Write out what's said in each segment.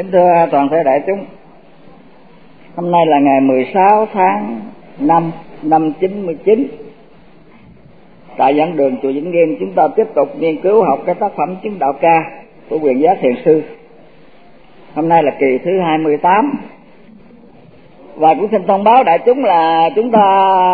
Kính thưa toàn thể đại chúng, hôm nay là ngày 16 tháng 5 năm 99. Tại giảng đường chùa Vĩnh Nghiêm, chúng ta tiếp tục nghiên cứu học cái tác phẩm Chứng Đạo Ca của Quyền Giác Thiền Sư. Hôm nay là kỳ thứ 28. Và cũng xin thông báo đại chúng là chúng ta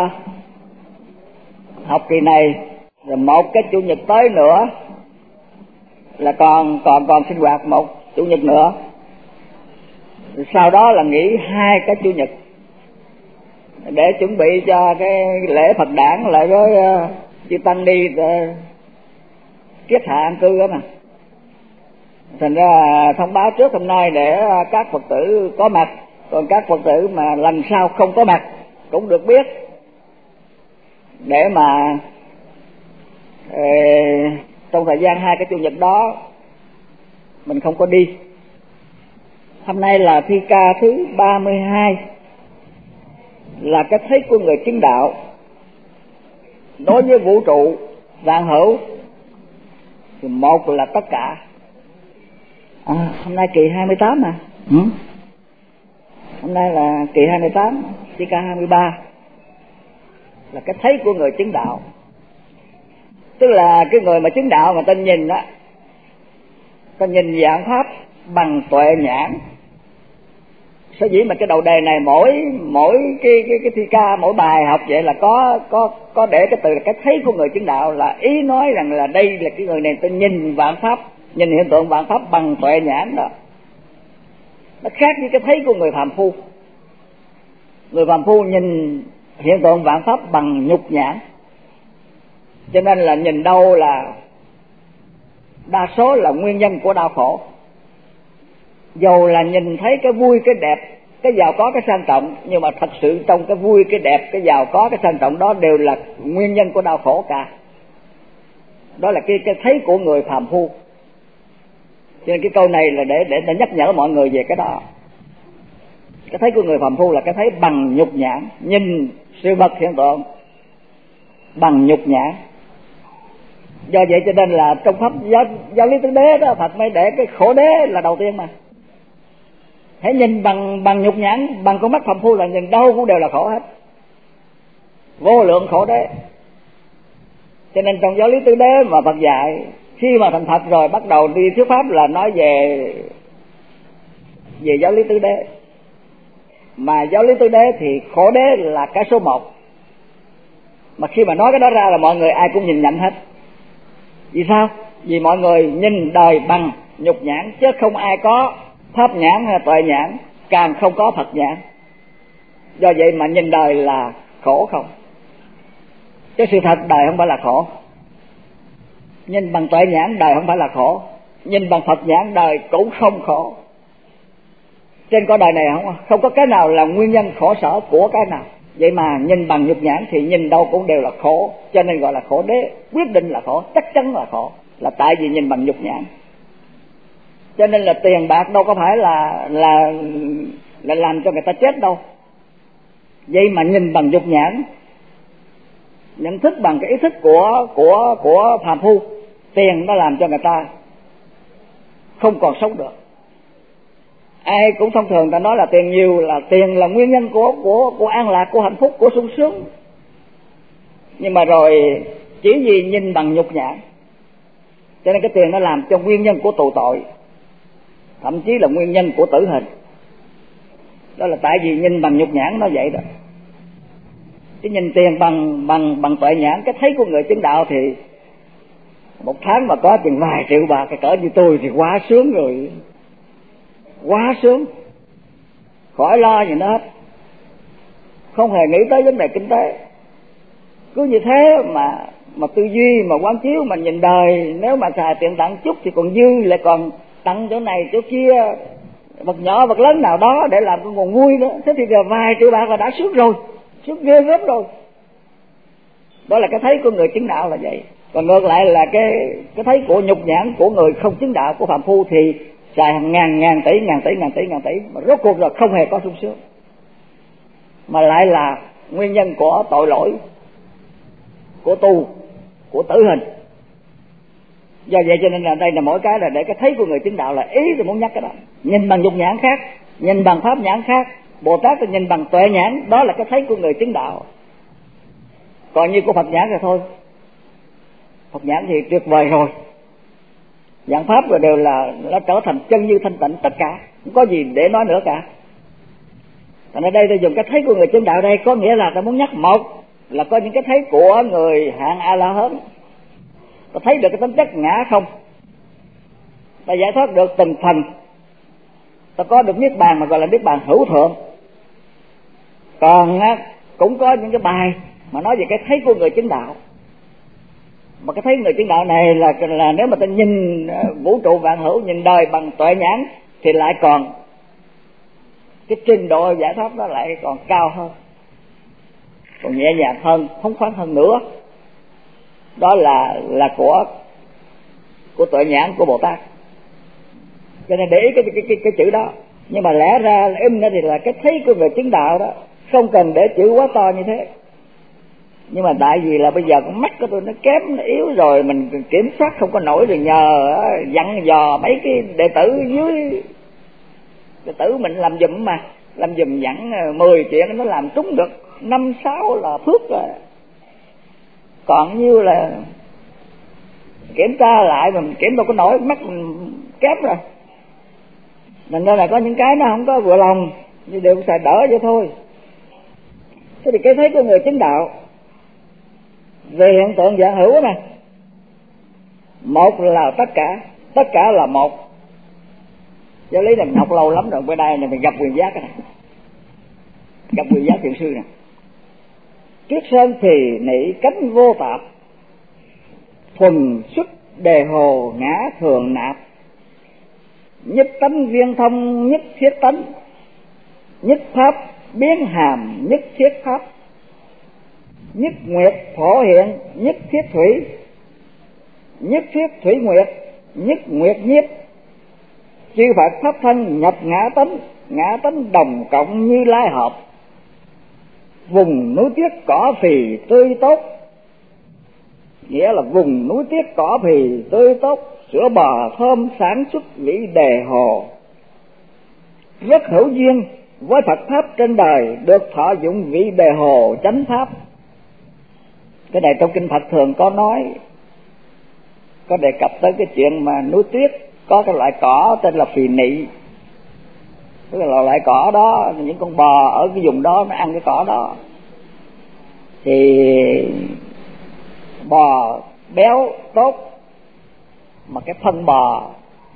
học kỳ này rồi một cái chủ nhật tới nữa là còn sinh hoạt một chủ nhật nữa. Sau đó là nghỉ 2 cái chủ nhật để chuẩn bị cho cái lễ Phật đản lại với chư tăng đi kiết hạ an cư đó mà. Thành ra thông báo trước hôm nay để các Phật tử có mặt, còn các Phật tử mà lần sau không có mặt cũng được biết, để mà trong thời gian 2 cái chủ nhật đó mình không có đi. Hôm nay là thi ca thứ 32, là cái thấy của người chứng đạo đối với vũ trụ vạn hữu. Thì một là tất cả. Hôm nay kỳ 28 mà. Hôm nay là kỳ 28, thi ca 23 là cái thấy của người chứng đạo. Tức là cái người mà chứng đạo mà ta nhìn á, ta nhìn dạng pháp bằng tuệ nhãn. Sở dĩ mà cái đầu đề này mỗi cái thi ca, mỗi bài học vậy là có để cái từ là cái thấy của người chứng đạo, là ý nói rằng là đây là cái người này ta nhìn vạn pháp, nhìn hiện tượng vạn pháp bằng tuệ nhãn đó. Nó khác với cái thấy của người phàm phu. Người phàm phu nhìn hiện tượng vạn pháp bằng nhục nhãn, cho nên là nhìn đâu là đa số là nguyên nhân của đau khổ. Dầu là nhìn thấy cái vui, cái đẹp, cái giàu có, cái sang trọng, nhưng mà thật sự trong cái vui, cái đẹp, cái giàu có, cái sang trọng đó đều là nguyên nhân của đau khổ cả. Đó là cái thấy của người phàm phu. Cho nên cái câu này là để nhắc nhở mọi người về cái đó. Cái thấy của người phàm phu là cái thấy bằng nhục nhãn, nhìn sự vật hiện tượng bằng nhục nhãn. Do vậy cho nên là trong pháp giáo lý tứ đế đó, Phật mới để cái khổ đế là đầu tiên mà. Hãy nhìn bằng nhục nhãn, bằng con mắt phàm phu là nhìn đâu cũng đều là khổ hết, vô lượng khổ đế. Cho nên trong giáo lý tứ đế mà Phật dạy, khi mà thành Phật rồi bắt đầu đi thuyết pháp là nói về giáo lý tứ đế. Mà giáo lý tứ đế thì khổ đế là cái số 1. Mà khi mà nói cái đó ra là mọi người ai cũng nhìn nhận hết. Vì sao? Vì mọi người nhìn đời bằng nhục nhãn, chứ không ai có pháp nhãn hay tuệ nhãn, càng không có Phật nhãn. Do vậy mà nhìn đời là khổ không. Chứ sự thật đời không phải là khổ. Nhìn bằng tuệ nhãn đời không phải là khổ, nhìn bằng Phật nhãn đời cũng không khổ. Trên cõi đời này không có cái nào là nguyên nhân khổ sở của cái nào. Vậy mà nhìn bằng nhục nhãn thì nhìn đâu cũng đều là khổ, cho nên gọi là khổ đế. Quyết định là khổ, chắc chắn là khổ, là tại vì nhìn bằng nhục nhãn. Cho nên là tiền bạc đâu có phải là làm cho người ta chết đâu. Vậy mà nhìn bằng nhục nhãn, nhận thức bằng cái ý thức của phàm phu, tiền nó làm cho người ta không còn sống được. Ai cũng thông thường ta nói là tiền nhiều, là tiền là nguyên nhân của an lạc, của hạnh phúc, của sung sướng. Nhưng mà rồi chỉ vì nhìn bằng nhục nhãn, cho nên cái tiền nó làm cho nguyên nhân của tù tội, thậm chí là nguyên nhân của tử hình. Đó là tại vì nhìn bằng nhục nhãn nó vậy đó. Chứ nhìn tiền bằng tuệ nhãn, cái thấy của người chứng đạo thì một tháng mà có tiền vài triệu bạc, cái cỡ như tôi thì quá sướng rồi, quá sướng, khỏi lo gì nữa hết, không hề nghĩ tới vấn đề kinh tế. Cứ như thế mà tư duy, mà quán chiếu, mà nhìn đời, nếu mà xài tiền tặng chút thì còn dư, lại còn tặng chỗ này chỗ kia, vật nhỏ vật lớn nào đó để làm cái nguồn vui nữa. Thế thì giờ vài triệu bạc là đã sướng rồi, sướng ghê gớm rồi. Đó là cái thấy của người chứng đạo là vậy. Còn ngược lại là cái thấy của nhục nhãn của người không chứng đạo, của phàm phu thì xài hàng ngàn tỷ mà rốt cuộc rồi không hề có sung sướng, mà lại là nguyên nhân của tội lỗi, của tù, của tử hình. Do vậy cho nên là đây là mỗi cái là để cái thấy của người chứng đạo là ý tôi muốn nhắc cái đó. Nhìn bằng dục nhãn khác, nhìn bằng pháp nhãn khác. Bồ Tát thì nhìn bằng tuệ nhãn, đó là cái thấy của người chứng đạo. Còn như của Phật nhãn thì thôi, Phật nhãn thì tuyệt vời rồi, dạng pháp rồi đều là nó trở thành chân như thanh tịnh tất cả, không có gì để nói nữa cả. Thành ra đây tôi dùng cái thấy của người chứng đạo đây có nghĩa là tôi muốn nhắc một là có những cái thấy của người hạng A La Hán, ta thấy được cái tính chất ngã không, ta giải thoát được từng phần, ta có được niết bàn mà gọi là niết bàn hữu thượng. Còn cũng có những cái bài mà nói về cái thấy của người chứng đạo, mà cái thấy người chứng đạo này là nếu mà ta nhìn vũ trụ vạn hữu, nhìn đời bằng tuệ nhãn thì lại còn cái trình độ giải thoát đó lại còn cao hơn, còn nhẹ nhàng hơn, phóng khoáng hơn nữa. Đó là của tuệ nhãn của Bồ Tát. Cho nên để ý cái chữ đó. Nhưng mà lẽ ra im nữa thì là cái thấy của người chứng đạo đó, không cần để chữ quá to như thế. Nhưng mà tại vì là bây giờ con mắt của tôi nó kém, nó yếu rồi, mình kiểm soát không có nổi, rồi nhờ dặn dò mấy cái đệ tử dưới, đệ tử mình làm giùm mà, làm giùm dặn 10 chuyện nó làm trúng được 5-6 là phước rồi. Còn như là kiểm tra lại mình kiểm đâu có nổi, mắt mình kém rồi. Nên là có những cái nó không có vừa lòng, nhưng đều xài đỡ vậy thôi. Thế thì cái thấy của người chứng đạo về hiện tượng vạn hữu này, một là tất cả là một. Giáo lý này mình học lâu lắm rồi, bữa nay này mình gặp Quyền Giác này, gặp Quyền Giác thiền sư này. Triết sơn thì nị cánh vô tạp, thuần xuất đề hồ ngã thường nạp. Nhất tánh viên thông nhất thiết tánh, nhất pháp biến hàm nhất thiết pháp. Nhất nguyệt phổ hiện nhất thiết thủy, nhất thiết thủy nguyệt nhất nguyệt nhiếp. Chư Phật pháp thân nhập ngã tánh đồng cộng như lai hợp. Vùng núi tuyết cỏ phì tươi tốt, nghĩa là vùng núi tuyết cỏ phì tươi tốt, sữa bò thơm sản xuất vị đề hồ. Rất hữu duyên với Phật pháp trên đời, được thọ dụng vị đề hồ chánh pháp. Cái này trong kinh Phật thường có nói, có đề cập tới cái chuyện mà núi tuyết có cái loại cỏ tên là phì nị. Tức là loại cỏ đó, những con bò ở cái vùng đó nó ăn cái cỏ đó, thì bò béo tốt, mà cái phân bò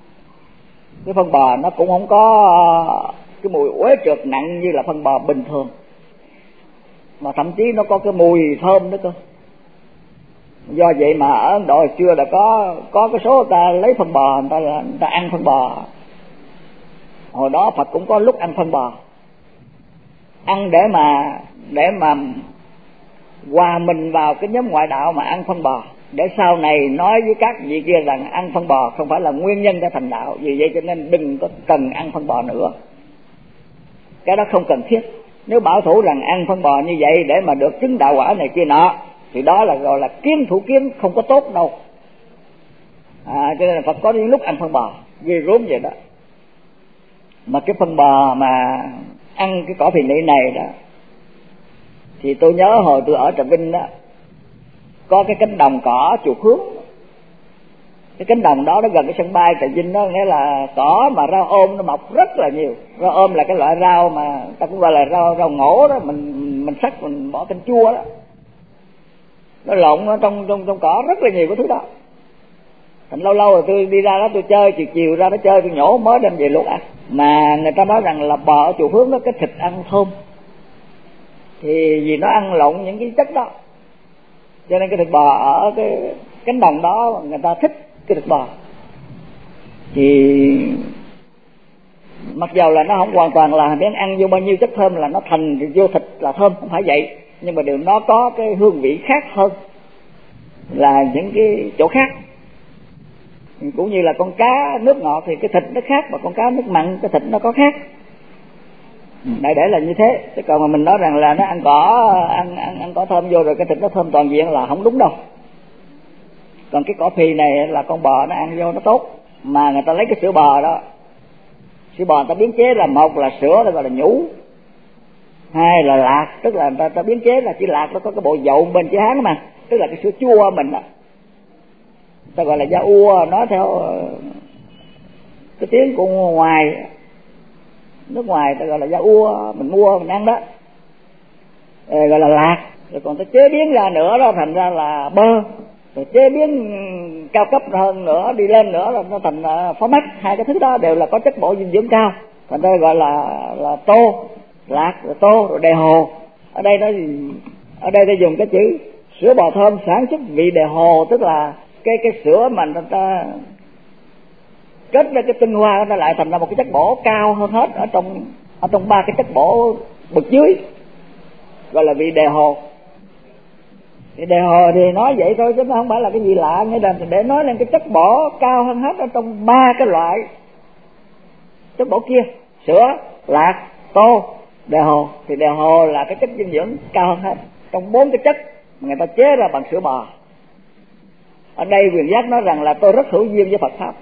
nó cũng không có cái mùi uế trượt nặng như là phân bò bình thường, mà thậm chí nó có cái mùi thơm nữa cơ. Do vậy mà ở Ấn Độ hồi xưa là có cái số người ta lấy phân bò, người ta ăn phân bò. Hồi đó Phật cũng có lúc ăn phân bò, ăn để mà hòa mình vào cái nhóm ngoại đạo mà ăn phân bò, để sau này nói với các vị kia rằng ăn phân bò không phải là nguyên nhân để thành đạo. Vì vậy cho nên đừng có cần ăn phân bò nữa, cái đó không cần thiết. Nếu bảo thủ rằng ăn phân bò như vậy để mà được chứng đạo quả này kia nọ, thì đó là gọi là kiến thủ kiến, không có tốt đâu. Cho nên là Phật có những lúc ăn phân bò ghê rúm vậy đó. Mà cái phân bò mà ăn cái cỏ phì nị này đó, thì tôi nhớ hồi tôi ở Trà Vinh đó, có cái cánh đồng cỏ Chùa Hướng. Cái cánh đồng đó nó gần cái sân bay Trà Vinh đó, nghĩa là cỏ mà rau ôm nó mọc rất là nhiều. Rau ôm là cái loại rau mà ta cũng gọi là rau ngổ đó, mình sắc mình bỏ canh chua đó, nó lộn ở trong cỏ rất là nhiều cái thứ đó. Thành lâu rồi tôi đi ra đó tôi chơi, chiều ra đó chơi tôi nhổ mới đem về luộc ăn. Mà người ta nói rằng là bò ở Chùa Hướng đó cái thịt ăn thơm, thì vì nó ăn lộn những cái chất đó, cho nên cái thịt bò ở cái cánh đồng đó người ta thích cái thịt bò. Thì mặc dầu là nó không hoàn toàn là miếng ăn vô bao nhiêu chất thơm là nó thành vô thịt là thơm, không phải vậy, nhưng mà điều nó có cái hương vị khác hơn là những cái chỗ khác. Cũng như là con cá nước ngọt thì cái thịt nó khác, và con cá nước mặn cái thịt nó có khác. Đại để là như thế. Chứ còn mà mình nói rằng là nó ăn cỏ thơm vô rồi cái thịt nó thơm toàn diện là không đúng đâu. Còn cái cỏ phì này là con bò nó ăn vô nó tốt, mà người ta lấy cái sữa bò đó, sữa bò người ta biến chế là một là sữa, ta gọi là nhũ, hai là lạc, tức là người ta biến chế là chỉ lạc nó có cái bộ dậu bên chữ Hán mà, tức là cái sữa chua mình đó, ta gọi là da ua, nói theo cái tiếng của ngoài nước ngoài ta gọi là da ua, mình mua mình ăn đó, gọi là lạc. Rồi còn ta chế biến ra nữa đó thành ra là bơ, rồi chế biến cao cấp hơn nữa, đi lên nữa là nó thành phó mắc. Hai cái thứ đó đều là có chất bổ dinh dưỡng cao, thành ra gọi là tô, lạc rồi tô rồi đề hồ. Ở đây ta dùng cái chữ sữa bò thơm sản xuất vị đề hồ, tức là cái sữa mà người ta kết ra cái tinh hoa nó lại thành ra một cái chất bổ cao hơn hết ở trong ba cái chất bổ bậc dưới, gọi là vị đề hồ. Thì đề hồ thì nói vậy thôi chứ nó không phải là cái gì lạ, nghĩa là để nói lên cái chất bổ cao hơn hết ở trong ba cái loại chất bổ kia: sữa, lạc, tô, đề hồ. Thì đề hồ là cái chất dinh dưỡng cao hơn hết trong bốn cái chất mà người ta chế ra bằng sữa bò. Ở đây Quyền Giác nói rằng là tôi rất hữu duyên với Phật pháp,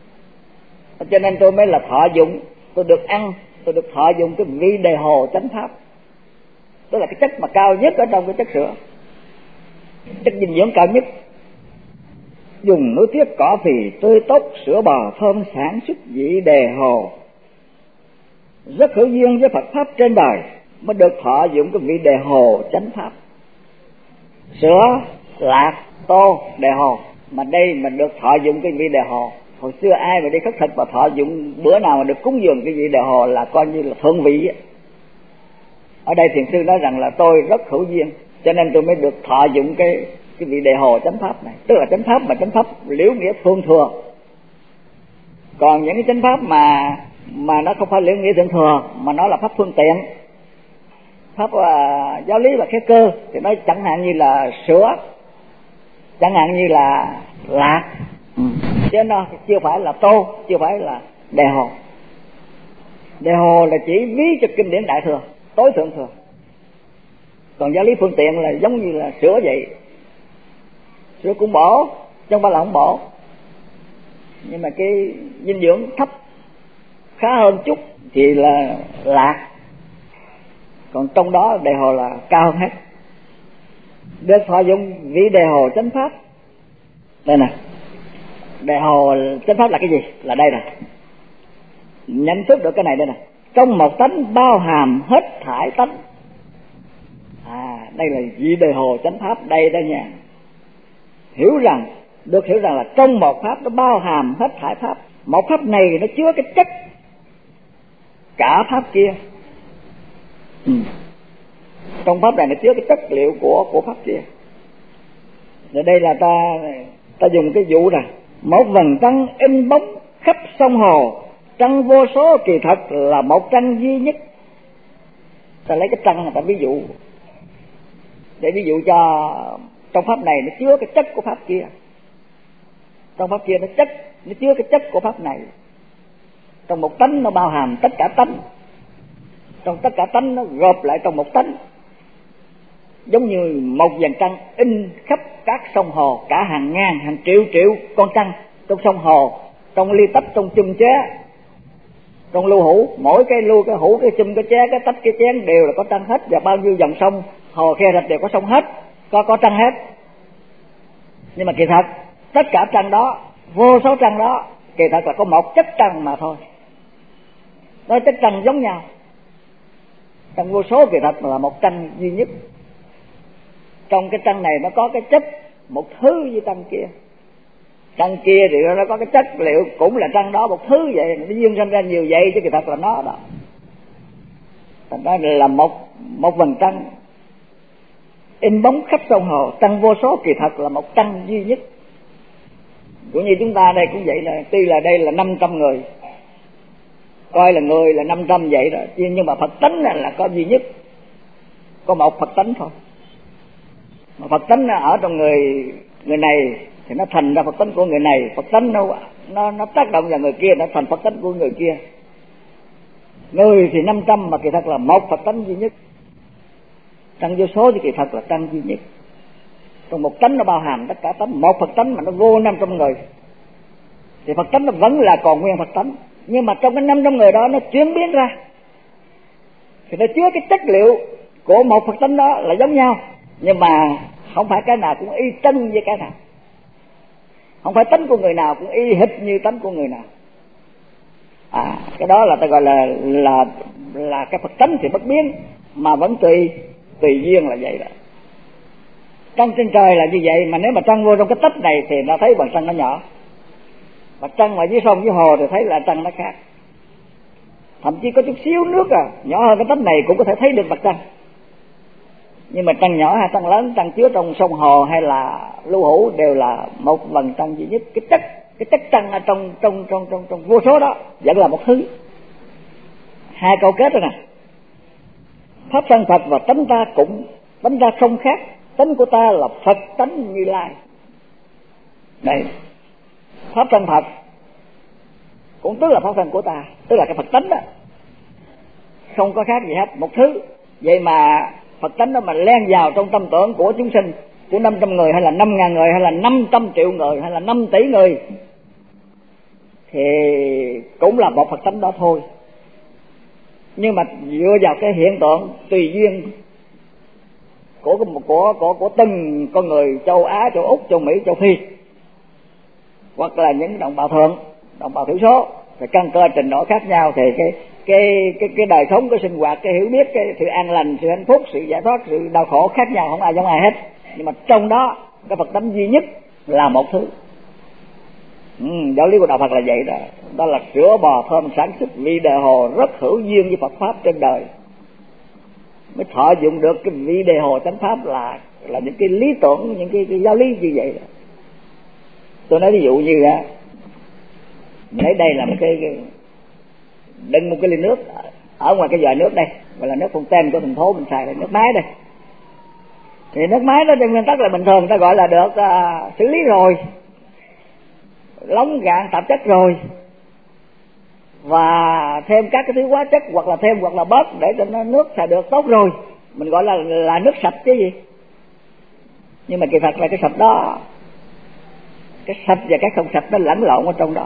cho nên tôi mới là thọ dụng, tôi được ăn, tôi được thọ dụng cái vị đề hồ chánh pháp, tức là cái chất mà cao nhất ở trong cái chất sữa, chất dinh dưỡng cao nhất. Dùng nước tiết cỏ phì tươi tốt, sữa bò thơm sản xuất vị đề hồ, rất hữu duyên với Phật pháp trên đời mới được thọ dụng cái vị đề hồ chánh pháp. Sữa, lạc, tô, đề hồ, mà đây mình được thọ dụng cái vị đề hồ. Hồi xưa ai mà đi khất thực và thọ dụng bữa nào mà được cúng dường cái vị đề hồ là coi như là thượng vị. Ở đây thiền sư nói rằng là tôi rất hữu duyên, cho nên tôi mới được thọ dụng cái vị đề hồ chánh pháp này, tức là chánh pháp mà chánh pháp liễu nghĩa thượng thừa. Còn những cái chánh pháp mà nó không phải liễu nghĩa thượng thừa, mà nó là pháp phương tiện, pháp giáo lý và khế cơ, thì nó chẳng hạn như là sữa, chẳng hạn như là lạc, chứ nó chưa phải là tô, chưa phải là đề hồ. Đề hồ là chỉ ví cho kinh điển đại thừa, tối thượng thừa. Còn giáo lý phương tiện là giống như là sữa vậy. Sữa cũng bổ, chứ không phải là không bổ, nhưng mà cái dinh dưỡng thấp khá hơn chút thì là lạc, còn trong đó đề hồ là cao hơn hết. Để thọ dụng vị đề hồ chánh pháp. Đây nè, đề hồ chánh pháp là cái gì? Là đây nè, nhận thức được cái này đây nè: trong một tánh bao hàm hết thải tánh. Đây là vị đề hồ chánh pháp đây đó nha. Hiểu rằng là trong một pháp nó bao hàm hết thải pháp. Một pháp này nó chứa cái chất cả pháp kia. Trong pháp này nó chứa cái chất liệu của pháp kia. Rồi đây là ta dùng cái dụ này: một vầng trăng in bóng khắp sông hồ, trăng vô số kỳ thật là một trăng duy nhất. Ta lấy cái trăng người ta ví dụ, để ví dụ cho trong pháp này nó chứa cái chất của pháp kia, trong pháp kia nó chứa cái chất của pháp này. Trong một tánh nó bao hàm tất cả tánh, trong tất cả tánh nó gộp lại trong một tánh. Giống như một vầng trăng in khắp các sông hồ, cả hàng ngàn hàng triệu con trăng trong sông hồ, trong ly tách, trong chum chế, trong lưu hữu. Mỗi cái lưu, cái hữu, cái chum, cái chế, cái tách, cái chén đều là có trăng hết, và bao nhiêu dòng sông hồ khe rạch đều có sông hết, có trăng hết. Nhưng mà kỳ thật tất cả trăng đó, vô số trăng đó, kỳ thật là có một chất trăng mà thôi. Nói chất trăng giống nhau, trăng vô số kỳ thật là một trăng duy nhất. Trong cái trăng này nó có cái chất một thứ với trăng kia, trăng kia thì nó có cái chất liệu cũng là trăng đó một thứ vậy, nó dương sinh ra nhiều vậy chứ kỳ thật là nó đó. Thành ra là một vầng trăng in bóng khắp sông hồ, trăng vô số kỳ thật là một trăng duy nhất. Cũng như chúng ta đây cũng vậy, là tuy là đây là 500 người, coi là người là 500 vậy đó, nhưng mà Phật tánh là có duy nhất, có một Phật tánh thôi. Mà Phật tánh ở trong người này thì nó thành ra Phật tánh của người này, Phật tánh nó tác động vào người kia, nó thành Phật tánh của người kia. Người thì 500 mà kỳ thật là một Phật tánh duy nhất. Trăng vô số thì kỳ thật là trăng duy nhất. Trong một tánh nó bao hàm tất cả tánh, một Phật tánh mà nó vô 500 người thì Phật tánh nó vẫn là còn nguyên Phật tánh, nhưng mà trong cái 500 người đó nó chuyển biến ra thì nó chứa cái chất liệu của một Phật tánh đó là giống nhau, nhưng mà không phải cái nào cũng y chân với cái nào, không phải tánh của người nào cũng y hệt như tánh của người nào. Cái đó là ta gọi là cái Phật tánh thì bất biến, mà vẫn tùy duyên là vậy đó. Trăng trên trời là như vậy, mà nếu mà trăng vô trong cái tách này thì nó thấy bằng trăng nó nhỏ, mà trăng mà dưới sông dưới hồ thì thấy là trăng nó khác. Thậm chí có chút xíu nước nhỏ hơn cái tách này cũng có thể thấy được mặt trăng. Nhưng mà trăng nhỏ hay trăng lớn, trăng chứa trong sông hồ hay là lưu hữu đều là một vầng trăng duy nhất. Cái chất trăng ở trong vô số đó vẫn là một thứ. Hai câu kết rồi nè: pháp thân Phật và tánh ta cũng, tánh ta không khác, tánh của ta là Phật tánh Như Lai. Đây, pháp thân Phật cũng tức là pháp thân của ta, tức là cái Phật tánh đó, không có khác gì hết, một thứ. Vậy mà Phật tánh đó mà len vào trong tâm tưởng của chúng sinh, của 500 người hay là 5.000 người hay là 500 triệu người hay là 5 tỷ người thì cũng là một Phật tánh đó thôi. Nhưng mà dựa vào cái hiện tượng tùy duyên của từng con người châu Á, châu Úc, châu Mỹ, châu Phi, hoặc là những đồng bào thượng, đồng bào thiểu số, thì căn cơ trình độ khác nhau thì cái đời sống, cái sinh hoạt, cái hiểu biết, cái sự an lành, sự hạnh phúc, sự giải thoát, sự đau khổ khác nhau, không ai giống ai hết. Nhưng mà trong đó cái Phật tánh duy nhất là một thứ. Giáo lý của đạo Phật là vậy đó. Đó là sữa bò thơm sản xuất vị đề hồ rất hữu duyên với Phật pháp trên đời, mới thọ dụng được cái vị đề hồ chánh pháp là những cái lý tưởng, những cái giáo lý như vậy đó. Tôi nói ví dụ như lấy đây là một cái đựng một cái ly nước ở ngoài cái vòi nước đây, gọi là nước phun tem của thành phố mình xài, là nước máy đây. Thì nước máy đó trên nguyên tắc là bình thường ta gọi là được xử lý rồi, lóng gạn tạp chất rồi, và thêm các cái thứ hóa chất hoặc là thêm hoặc là bớt để cho nó nước xài được tốt rồi, mình gọi là nước sạch chứ gì. Nhưng mà kỳ thật là cái sạch đó, cái sạch và cái không sạch nó lẫn lộn ở trong đó.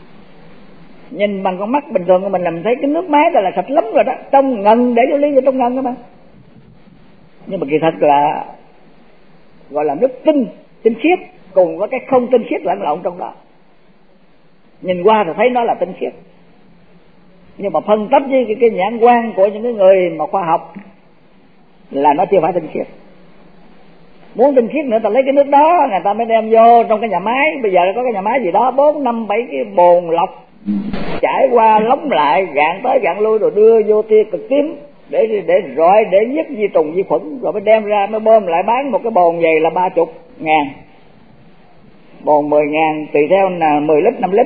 Nhìn bằng con mắt bình thường của mình là mình thấy cái nước máy là sạch lắm rồi đó, trong ngần để vô ly, trong ngần đó mà. Nhưng mà kỳ thật là gọi là nước tinh khiết cùng với cái không tinh khiết lẫn lộn trong đó. Nhìn qua thì thấy nó là tinh khiết, nhưng mà phân tích với cái nhãn quan của những cái người mà khoa học là nó chưa phải tinh khiết. Muốn tinh khiết nữa ta lấy cái nước đó người ta mới đem vô trong cái nhà máy. Bây giờ có cái nhà máy gì đó 4, 5, 7 cái bồn lọc trải qua lóng lại, gạn tới gạn lui, rồi đưa vô tia cực tím để rọi, để giết vi trùng vi khuẩn, rồi mới đem ra mới bơm lại bán. Một cái bồn vậy là 30.000, bồn 10.000 tùy theo là 10 lít 5 lít,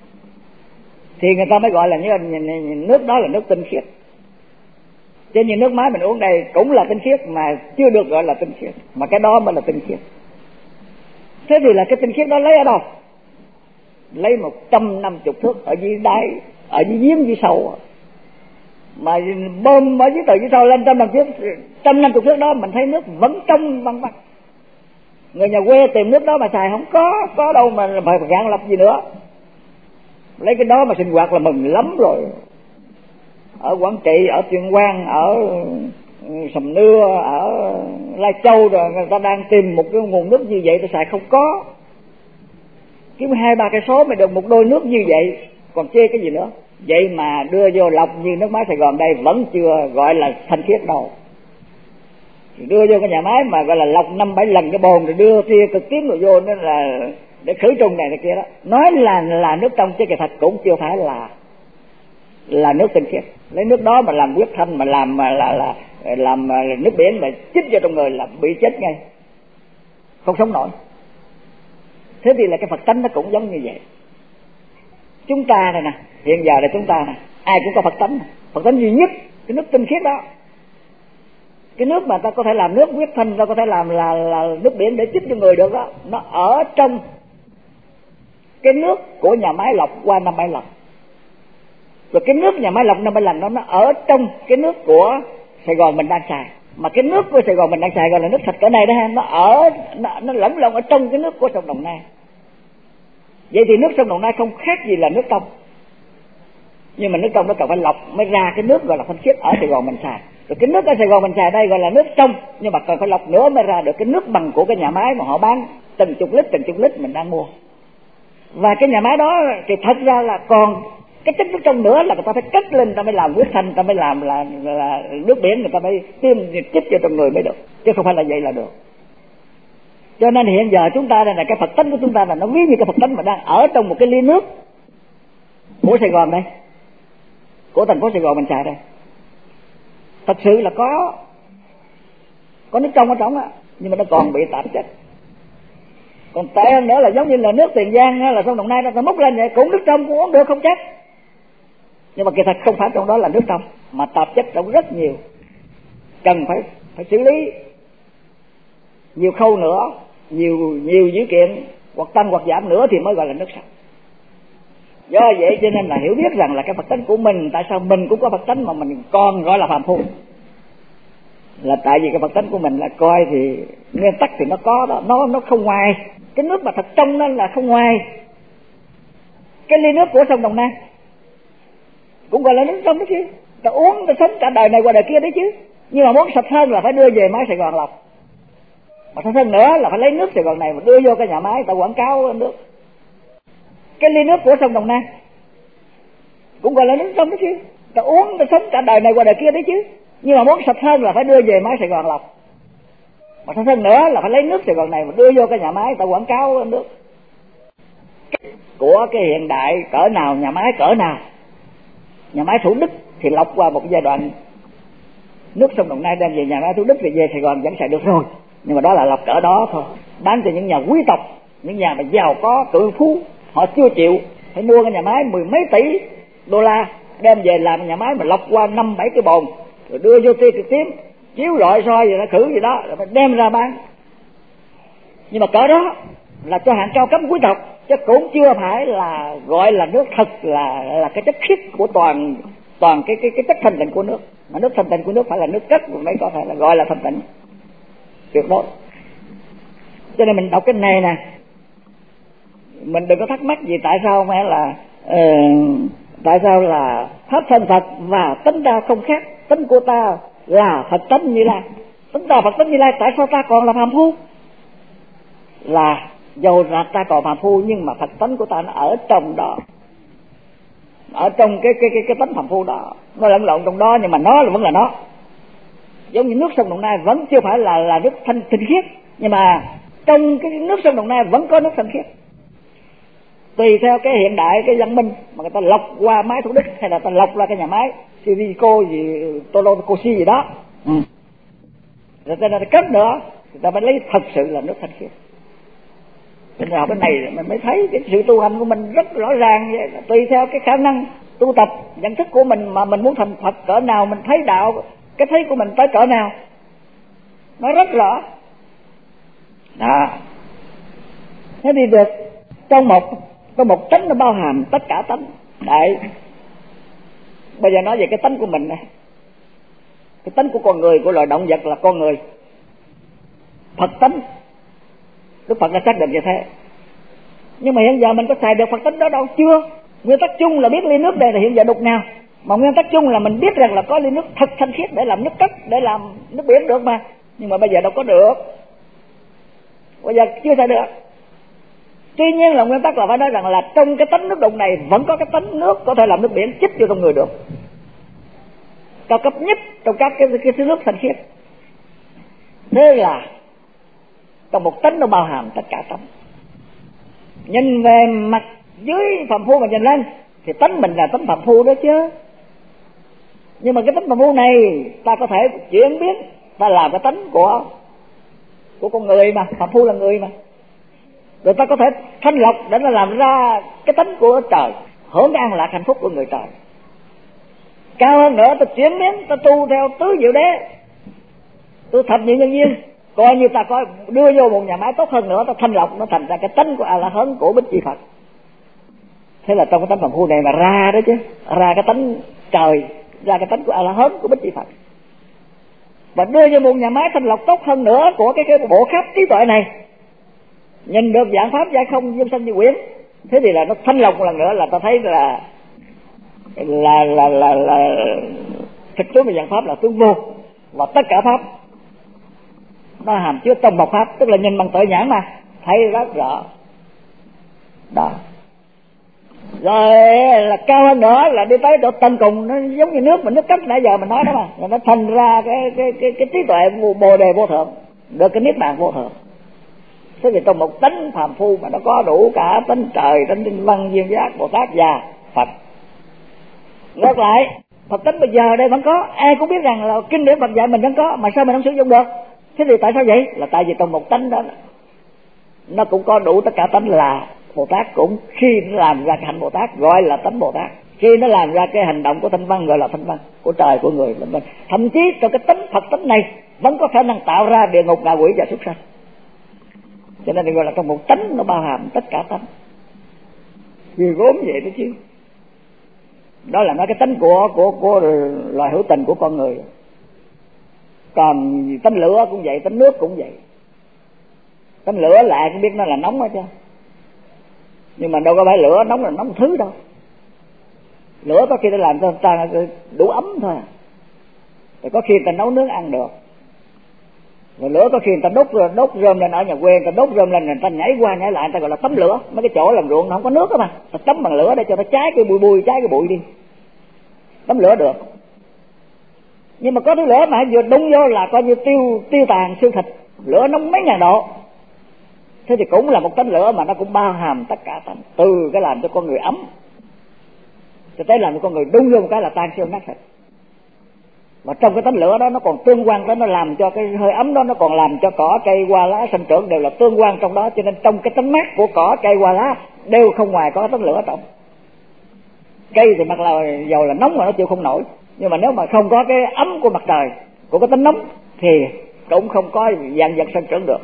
thì người ta mới gọi là nước đó là nước tinh khiết. Chứ như nước máy mình uống đây cũng là tinh khiết mà chưa được gọi là tinh khiết, mà cái đó mới là tinh khiết. Thế thì là cái tinh khiết đó lấy ở đâu? Lấy 150 thước ở dưới đáy, ở dưới giếng dưới sâu, mà bơm ở dưới từ dưới sâu lên 150 thước đó mình thấy nước vẫn trong văng văng. Người nhà quê tìm nước đó mà xài không có đâu mà phải gạn lọc gì nữa. Lấy cái đó mà sinh hoạt là mừng lắm rồi. Ở Quảng Trị, ở Tuyên Quang, ở Sầm Nưa, ở Lai Châu rồi người ta đang tìm một cái nguồn nước như vậy để xài không có. Kiếm 2-3 cây số mới được một đôi nước như vậy, còn chê cái gì nữa. Vậy mà đưa vô lọc như nước máy Sài Gòn đây vẫn chưa gọi là thanh khiết đâu. Thì đưa vô cái nhà máy mà gọi là lọc 5-7 lần cái bồn, rồi đưa tia cực tím rồi vô, nó là để khử trùng này kia đó. Nói là nước trong chứ kỳ thật cũng chưa phải là nước tinh khiết. Lấy nước đó mà làm huyết thanh, mà làm nước biển mà chích vô trong người là bị chết ngay, không sống nổi. Thế thì là cái Phật tánh nó cũng giống như vậy. Chúng ta này nè, hiện giờ là chúng ta nè, ai cũng có Phật tánh, Phật tánh duy nhất, cái nước tinh khiết đó. Cái nước mà ta có thể làm nước huyết thanh, ta có thể làm là nước biển để chích cho người được đó, nó ở trong cái nước của nhà máy lọc qua 5-7 lần. Rồi cái nước nhà máy lọc 5-7 lần đó nó ở trong cái nước của Sài Gòn mình đang xài. Mà cái nước của Sài Gòn mình đang xài gọi là nước sạch cỡ này đó ha, nó lẫn lộn ở trong cái nước của sông Đồng Nai. Vậy thì nước sông Đồng Nai không khác gì là nước trong, nhưng mà nước trong nó cần phải lọc mới ra cái nước gọi là thanh khiết ở Sài Gòn mình xài. Rồi cái nước ở Sài Gòn mình xài đây gọi là nước trong, nhưng mà cần phải lọc nữa mới ra được cái nước bằng của cái nhà máy mà họ bán từng chục lít mình đang mua. Và cái nhà máy đó thì thật ra là còn cái chất nước trong nữa là người ta phải cất lên, người ta mới làm huyết thanh, người ta mới làm là nước biển, người ta mới tiêm chích cho trong người mới được, chứ không phải là vậy là được. Cho nên hiện giờ chúng ta đây là cái Phật tánh của chúng ta là nó ví như cái Phật tánh mà đang ở trong một cái ly nước của Sài Gòn đây, của thành phố Sài Gòn mình xài đây. Thật sự là có nước trong ở trong á, nhưng mà nó còn bị tạp chất. Còn tệ hơn nữa là giống như là nước Tiền Giang hay là sông Đồng Nai nó múc lên vậy, cũng nước trong cũng uống được không chắc. Nhưng mà kỳ thật không phải trong đó là nước trong, mà tạp chất trong rất nhiều, cần phải xử lý nhiều khâu nữa, nhiều dữ kiện hoặc tăng hoặc giảm nữa thì mới gọi là nước sạch. Do vậy cho nên là hiểu biết rằng là cái Phật tánh của mình, tại sao mình cũng có Phật tánh mà mình còn gọi là phàm phu, là tại vì cái Phật tánh của mình là coi thì nguyên tắc thì nó có đó, nó không ngoài cái nước mà thật trong nó là không ngoài cái ly nước của sông Đồng Nai, cũng gọi là nước trong đó chứ. Ta uống ta sống cả đời này qua đời kia đấy chứ. Nhưng mà muốn sạch hơn là phải đưa về máy Sài Gòn lọc, mà sạch hơn nữa là phải lấy nước Sài Gòn này mà đưa vô cái nhà máy ta quảng cáo nước. Cái ly nước của sông Đồng Nai cũng gọi là nước trong đó chứ. Ta uống ta sống cả đời này qua đời kia đấy chứ. Nhưng mà muốn sạch hơn là phải đưa về máy Sài Gòn lọc, mà sạch hơn nữa là phải lấy nước Sài Gòn này mà đưa vô cái nhà máy ta quảng cáo nước. Của cái hiện đại cỡ nào, nhà máy cỡ nào, nhà máy Thủ Đức thì lọc qua một giai đoạn, nước sông Đồng Nai đem về nhà máy Thủ Đức thì về Sài Gòn vẫn xài được rồi, nhưng mà đó là lọc cỡ đó thôi, bán cho những nhà quý tộc, những nhà mà giàu có cự phú, họ chưa chịu phải mua cái nhà máy mười mấy tỷ đô la đem về làm nhà máy mà lọc qua 5-7 cái bồn rồi đưa vô tia cực tím chiếu rọi soi gì đó khử gì đó rồi đem ra bán. Nhưng mà cỡ đó là cho hạng cao cấp quý tộc, chứ cũng chưa phải là gọi là nước thật, là cái chất khiết của toàn cái chất thanh tịnh của nước. Mà nước thanh tịnh của nước phải là nước cất mới có thể là gọi là thanh tịnh tuyệt đối. Cho nên mình đọc cái này nè, mình đừng có thắc mắc gì tại sao mà là tại sao là pháp thân Phật và tánh ta không khác. Tánh của ta là Phật tánh Như Lai, tánh ta Phật tánh Như Lai, tại sao ta còn là phàm phu? Là dầu là ta còn phàm phu nhưng mà Phật tánh của ta nó ở trong đó, ở trong cái tánh phàm phu đó, nó lẫn lộn trong đó, nhưng mà nó vẫn là nó. Giống như nước sông Đồng Nai vẫn chưa phải là nước thanh tinh khiết, nhưng mà trong cái nước sông Đồng Nai vẫn có nước thanh khiết. Tùy theo cái hiện đại, cái văn minh mà người ta lọc qua máy Thủ Đức hay là ta lọc ra cái nhà máy Sivico gì Tolocosi gì đó, rồi ta cất nữa, người ta mới lấy thật sự là nước thanh khiết. Nên học cái này mình mới thấy cái sự tu hành của mình rất rõ ràng vậy. Tùy theo cái khả năng tu tập, nhận thức của mình mà mình muốn thành Phật cỡ nào, mình thấy đạo, cái thấy của mình tới cỡ nào, nó rất rõ đó. Thế thì được trong một tánh nó bao hàm tất cả tánh. Đấy, bây giờ nói về cái tánh của mình này, cái tánh của con người, của loài động vật là con người, Phật tánh. Đức Phật đã xác định như thế. Nhưng mà hiện giờ mình có xài được Phật tánh đó đâu? Chưa. Nguyên tắc chung là biết ly nước đây là hiện giờ đục nào, mà nguyên tắc chung là mình biết rằng là có ly nước thật thanh khiết để làm nước cất, để làm nước biển được mà. Nhưng mà bây giờ đâu có được, bây giờ chưa xài được. Tuy nhiên là nguyên tắc là phải nói rằng là trong cái tánh nước đục này vẫn có cái tánh nước có thể làm nước biển chích vô trong người được, cao cấp nhất trong các cái thứ nước thanh khiết. Thế là trong một tánh nó bao hàm tất cả tánh. Nhìn về mặt dưới phàm phu mà nhìn lên thì tánh mình là tánh phàm phu đó chứ. Nhưng mà cái tánh phàm phu này ta có thể chuyển biến, ta làm cái tánh của con người mà, phàm phu là người mà. Rồi ta có thể thanh lọc để nó làm ra cái tánh của trời, hưởng cái an lạc hạnh phúc của người trời. Cao hơn nữa ta chuyển biến, ta tu theo tứ diệu đế, tu thập nhị nhân duyên, coi như ta có đưa vô một nhà máy tốt hơn nữa, ta thanh lọc nó thành ra cái tánh của A La Hán của Bích Chi Phật. Thế là trong cái tánh phàm phu này mà ra đó chứ, ra cái tánh trời, ra cái tánh của A La Hán của Bích Chi Phật. và đưa cho một nhà máy thanh lọc tốt hơn nữa của cái bộ khắp trí tuệ này, nhìn được dạng pháp giai không dương sanh như quyển. Thế thì là nó thanh lọc một lần nữa, là ta thấy là thực tướng về dạng pháp là tướng vô, và tất cả pháp nó hàm chứa trong một pháp, tức là nhìn bằng tuệ nhãn mà thấy rất rõ đó. Rồi là cao hơn nữa là đi tới độ tận cùng, nó giống như nước cấp nãy giờ mình nói đó mà, rồi nó thành ra cái trí tuệ bồ đề vô thượng, được cái niết bàn vô thượng. Thế thì trong một tánh phàm phu mà nó có đủ cả tánh trời, tánh tinh văn, duyên giác, Bồ Tát và Phật. Ngược lại, Phật tánh bây giờ đây vẫn có, ai cũng biết rằng là kinh điển Phật dạy mình vẫn có, mà sao mình không sử dụng được? Thế thì tại sao vậy? Là tại vì trong một tánh đó nó cũng có đủ tất cả tánh là Bồ Tát, cũng khi nó làm ra cái hạnh Bồ Tát gọi là tánh Bồ Tát, khi nó làm ra cái hành động của thanh văn gọi là thanh văn, của trời, của người, vân vân. Thậm chí trong cái tánh Phật tánh này vẫn có khả năng tạo ra địa ngục, ngạ quỷ và súc sanh. Cho nên gọi là trong một tánh nó bao hàm tất cả tánh. Vì gốm vậy đó chứ. Đó là nói cái tánh của loài hữu tình của con người. Còn tánh lửa cũng vậy, tánh nước cũng vậy. Tánh lửa lại cũng biết nó là nóng hết chứ, nhưng mà đâu có phải lửa nóng là nóng thứ đâu. Lửa có khi nó làm cho ta đủ ấm thôi, rồi có khi ta nấu nướng ăn được. Rồi lửa có khi người ta đốt rơm lên ở nhà quê, người ta đốt rơm lên, người ta nhảy qua nhảy lại, người ta gọi là tắm lửa. Mấy cái chỗ làm ruộng nó không có nước đó mà, ta tắm bằng lửa để cho nó cháy cái bụi, cháy cái bụi đi, tắm lửa được. Nhưng mà có thứ lửa mà vừa đúng vô là coi như tiêu tàn xương thịt, lửa nóng mấy ngàn độ. Thế thì cũng là một tánh lửa mà nó cũng bao hàm tất cả tánh, từ cái làm cho con người ấm cho tới làm cho con người đúng vô một cái là tan xương nát thịt. Và trong cái tánh lửa đó nó còn tương quan tới, nó làm cho cái hơi ấm đó nó còn làm cho cỏ cây hoa lá sinh trưởng đều là tương quan trong đó. Cho nên trong cái tánh mát của cỏ cây hoa lá đều không ngoài có tánh lửa trong. Cây thì mặc là dầu là nóng mà nó chịu không nổi, nhưng mà nếu mà không có cái ấm của mặt trời, của cái tánh nóng thì cũng không có dạng vật sinh trưởng được.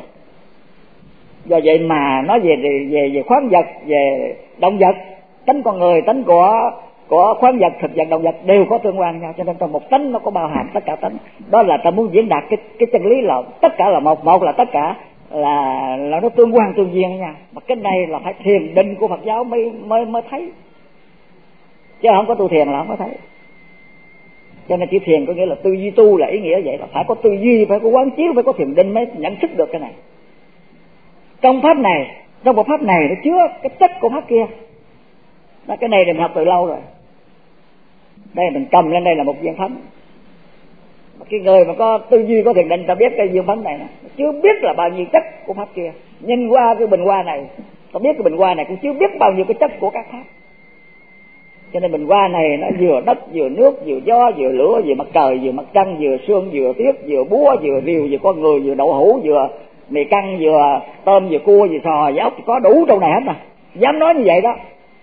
Do vậy mà nói về khoáng vật, về động vật, tánh con người, tánh của khoáng vật, thực vật, động vật đều có tương quan nhau. Cho nên trong một tánh nó có bao hàm tất cả tánh. Đó là ta muốn diễn đạt cái chân lý là tất cả là một là tất cả là nó tương quan tương duyên với nhau. Mà cái này là phải thiền định của Phật giáo mới thấy, chứ không có tu thiền là không có thấy. Cho nên chữ thiền có nghĩa là tư duy tu, là ý nghĩa vậy, là phải có tư duy, phải có quán chiếu, phải có thiền định mới nhận thức được cái này. Trong pháp này, trong một pháp này nó chứa cái chất của pháp kia. Đó, cái này thì mình học từ lâu rồi. Đây mình cầm lên đây là một viên phấn. Cái người mà có tư duy, có thiền định, ta biết cái viên phấn này chưa biết là bao nhiêu chất của pháp kia. Nhìn qua cái bình hoa này, ta biết cái bình hoa này cũng chưa biết bao nhiêu cái chất của các pháp. Cho nên bình hoa này nó vừa đất, vừa nước, vừa gió, vừa lửa, vừa mặt trời, vừa mặt trăng, vừa sương, vừa tuyết, vừa búa, vừa rìu, vừa con người, vừa đậu hũ, vừa mì căng, vừa tôm, vừa cua, vừa sò, vừa ốc, có đủ trong này hết mà. Dám nói như vậy đó.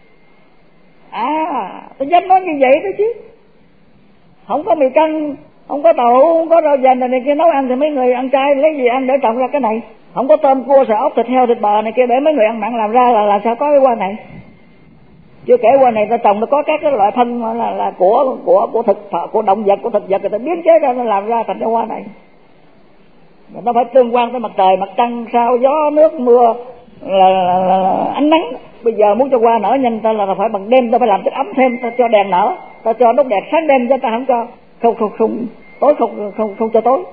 Tôi dám nói như vậy đó chứ. Không có mì căng, không có tàu, không có rau dành này kia nấu ăn thì mấy người ăn chay lấy gì ăn để trồng ra cái này. Không có tôm, cua, sò, ốc, thịt heo, thịt bò này kia để mấy người ăn mặn làm ra là sao có cái hoa này. Chưa kể qua này ta trồng nó có các cái loại phân là của của động vật, của thực vật, người ta biến chế ra nó làm ra thành cái hoa này. Nó phải tương quan tới mặt trời, mặt trăng, sao, gió, nước, mưa, là ánh nắng. Bây giờ muốn cho hoa nở nhanh ta là phải bằng đêm, ta phải làm chất ấm thêm, ta cho đèn nở, ta cho đốt đèn sáng đêm, chứ ta không cho tối không cho tối.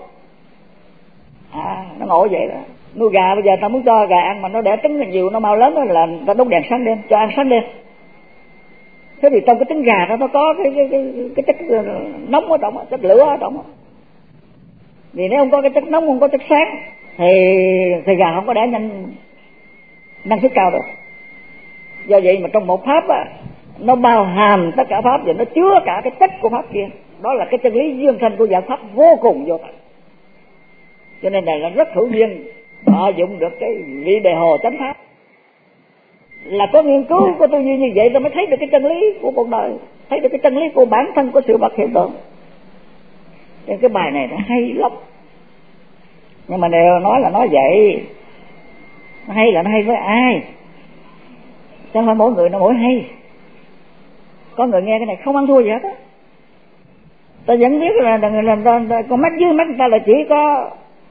Nó ngộ vậy đó. Nuôi gà bây giờ ta muốn cho gà ăn mà nó đẻ trứng nhiều, nó mau lớn là ta đốt đèn sáng đêm, cho ăn sáng đêm. Thế thì trong cái trứng gà đó nó có cái chất nóng ở trong, chất lửa ở trong. Vì nếu không có cái chất nóng, không có chất sáng thì gà không có đẻ năng suất cao được. Do vậy mà trong một pháp nó bao hàm tất cả pháp và nó chứa cả cái chất của pháp kia. Đó là cái chân lý duyên sanh của dạng pháp vô cùng vô tận. Cho nên này là rất hữu duyên họ dụng được cái vị đề hồ chánh pháp. Là có nghiên cứu, có tư duy như vậy ta mới thấy được cái chân lý của cuộc đời, thấy được cái chân lý của bản thân của sự vật hiện tượng. Nên cái bài này nó hay lắm. Nhưng mà đều nói là nói vậy. Nó hay là nó hay với ai? Chứ không phải mỗi người nó mỗi hay. Có người nghe cái này không ăn thua gì hết á. Ta vẫn biết là con mắt dưới mắt người ta là chỉ có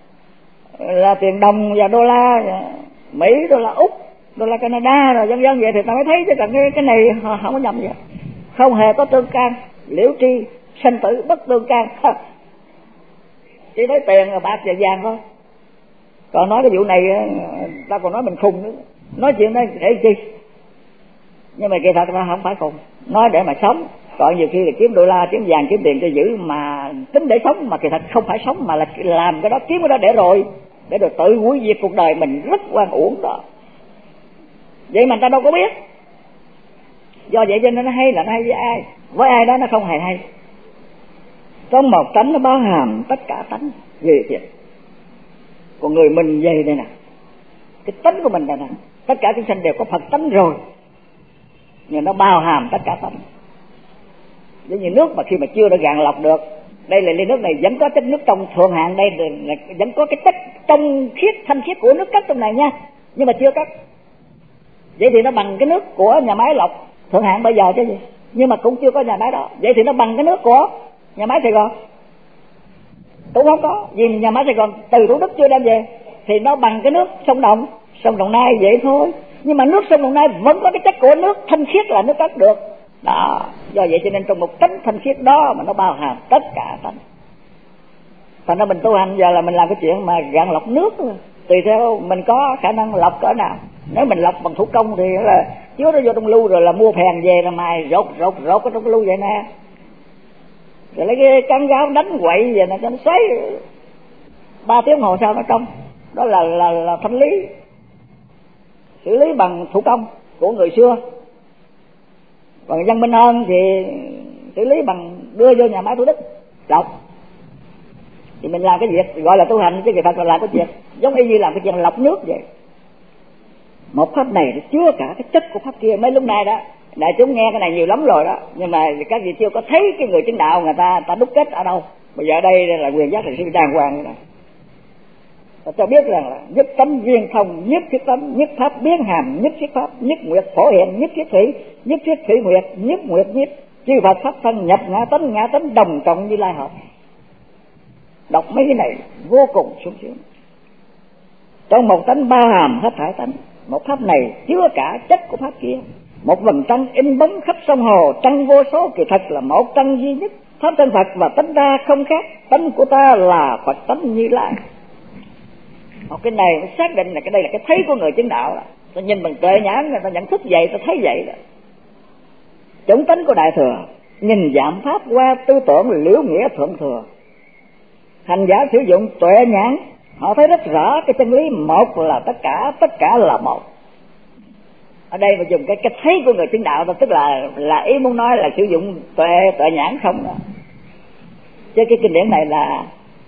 là tiền đồng và đô la Mỹ, đô la Úc, đô la Canada rồi vân vân, vậy thì ta mới thấy chứ còn cái này không có nhầm vậy, không hề có tương can, liễu tri sanh tử bất tương can, chỉ nói tiền bạc và vàng thôi. Còn nói cái vụ này ta còn nói mình khùng nữa, nói chuyện đấy để chi, nhưng mà kỳ thật ta không phải khùng, nói để mà sống. Còn nhiều khi là kiếm đô la, kiếm vàng, kiếm tiền cho giữ mà tính để sống, mà kỳ thật không phải sống mà là làm cái đó, kiếm cái đó để rồi tự hủy diệt cuộc đời mình, rất oan uổng đó. Vậy mà ta đâu có biết. Do vậy cho nên nó hay là nó hay với ai đó nó không hề hay. Trong một tánh nó bao hàm tất cả tánh gì thiệt. Còn người mình vậy đây nè, cái tánh của mình đây nè, tất cả chúng sanh đều có Phật tánh rồi, nhưng nó bao hàm tất cả tánh. Giống như nước mà khi mà chưa được gạn lọc được, đây là ly nước này vẫn có chất nước trong thượng hạng, đây là vẫn có cái chất trong khiết thanh khiết của nước cất trong này nha, nhưng mà chưa cất. Vậy thì nó bằng cái nước của nhà máy lọc thượng hạng bây giờ chứ gì, nhưng mà cũng chưa có nhà máy đó. Vậy thì nó bằng cái nước của nhà máy Sài Gòn cũng không có, vì nhà máy Sài Gòn từ Thủ Đức chưa đem về, thì nó bằng cái nước sông Đồng Nai vậy thôi. Nhưng mà nước sông Đồng Nai vẫn có cái chất của nước thanh khiết là nước cất được đó. Do vậy cho nên trong một tánh thanh khiết đó mà nó bao hàm tất cả tánh. Thành ra mình tu hành giờ là mình làm cái chuyện mà gạn lọc nước, tùy theo mình có khả năng lọc cỡ nào. Nếu mình lọc bằng thủ công thì là chứa nó vô trong lu rồi là mua phèn về rồi mài rột ở trong lu vậy nè, rồi lấy cái cán gáo đánh quậy vậy nè cho nó xoáy 3 tiếng hồ sau nó trong. Đó là thanh lý, xử lý bằng thủ công của người xưa. Còn Văn Minh Ơn thì xử lý bằng đưa vô nhà máy Thủ Đức lọc. Thì mình làm cái việc gọi là tu hành, chứ người ta còn làm cái việc giống như làm cái chuyện lọc nước vậy. Một pháp này chứa cả cái chất của pháp kia. Mấy lúc này đó đại chúng nghe cái này nhiều lắm rồi đó, nhưng mà các vị chưa có thấy cái người chứng đạo người ta đúc kết ở đâu. Bây giờ đây là quyền giác thiền sư đàng hoàng như này, ta cho biết rằng là nhất tánh viên thông, nhất thiết tánh, nhất pháp biến hàm, nhất thiết pháp, nhất nguyệt phổ hiện, nhất thiết thủy, nhất thiết thủy nguyệt, nhất nguyệt nhiếp, chư Phật pháp thân nhập ngã tánh đồng trọng Như Lai hợp. Đọc mấy cái này vô cùng sung sướng. Trong một tánh bao hàm hết thảy tánh, một pháp này chứa cả chất của pháp kia. Một vầng trăng in bóng khắp sông hồ, trăng vô số kỳ thật là một trăng duy nhất. Pháp thân Phật và tánh ta không khác, tánh của ta là Phật tánh Như Lai. Một cái này nó xác định là cái đây là cái thấy của người chứng đạo đó. Ta nhìn bằng tuệ nhãn, người ta nhận thức vậy, ta thấy vậy đó. Chủng tánh của Đại Thừa nhìn giảm pháp qua tư tưởng liễu nghĩa thượng thừa. Hành giả sử dụng tuệ nhãn, họ thấy rất rõ cái chân lý một là tất cả là một. Ở đây mà dùng cái thấy của người chứng đạo đó, tức là ý muốn nói là sử dụng tuệ nhãn không đó. Chứ cái kinh điển này là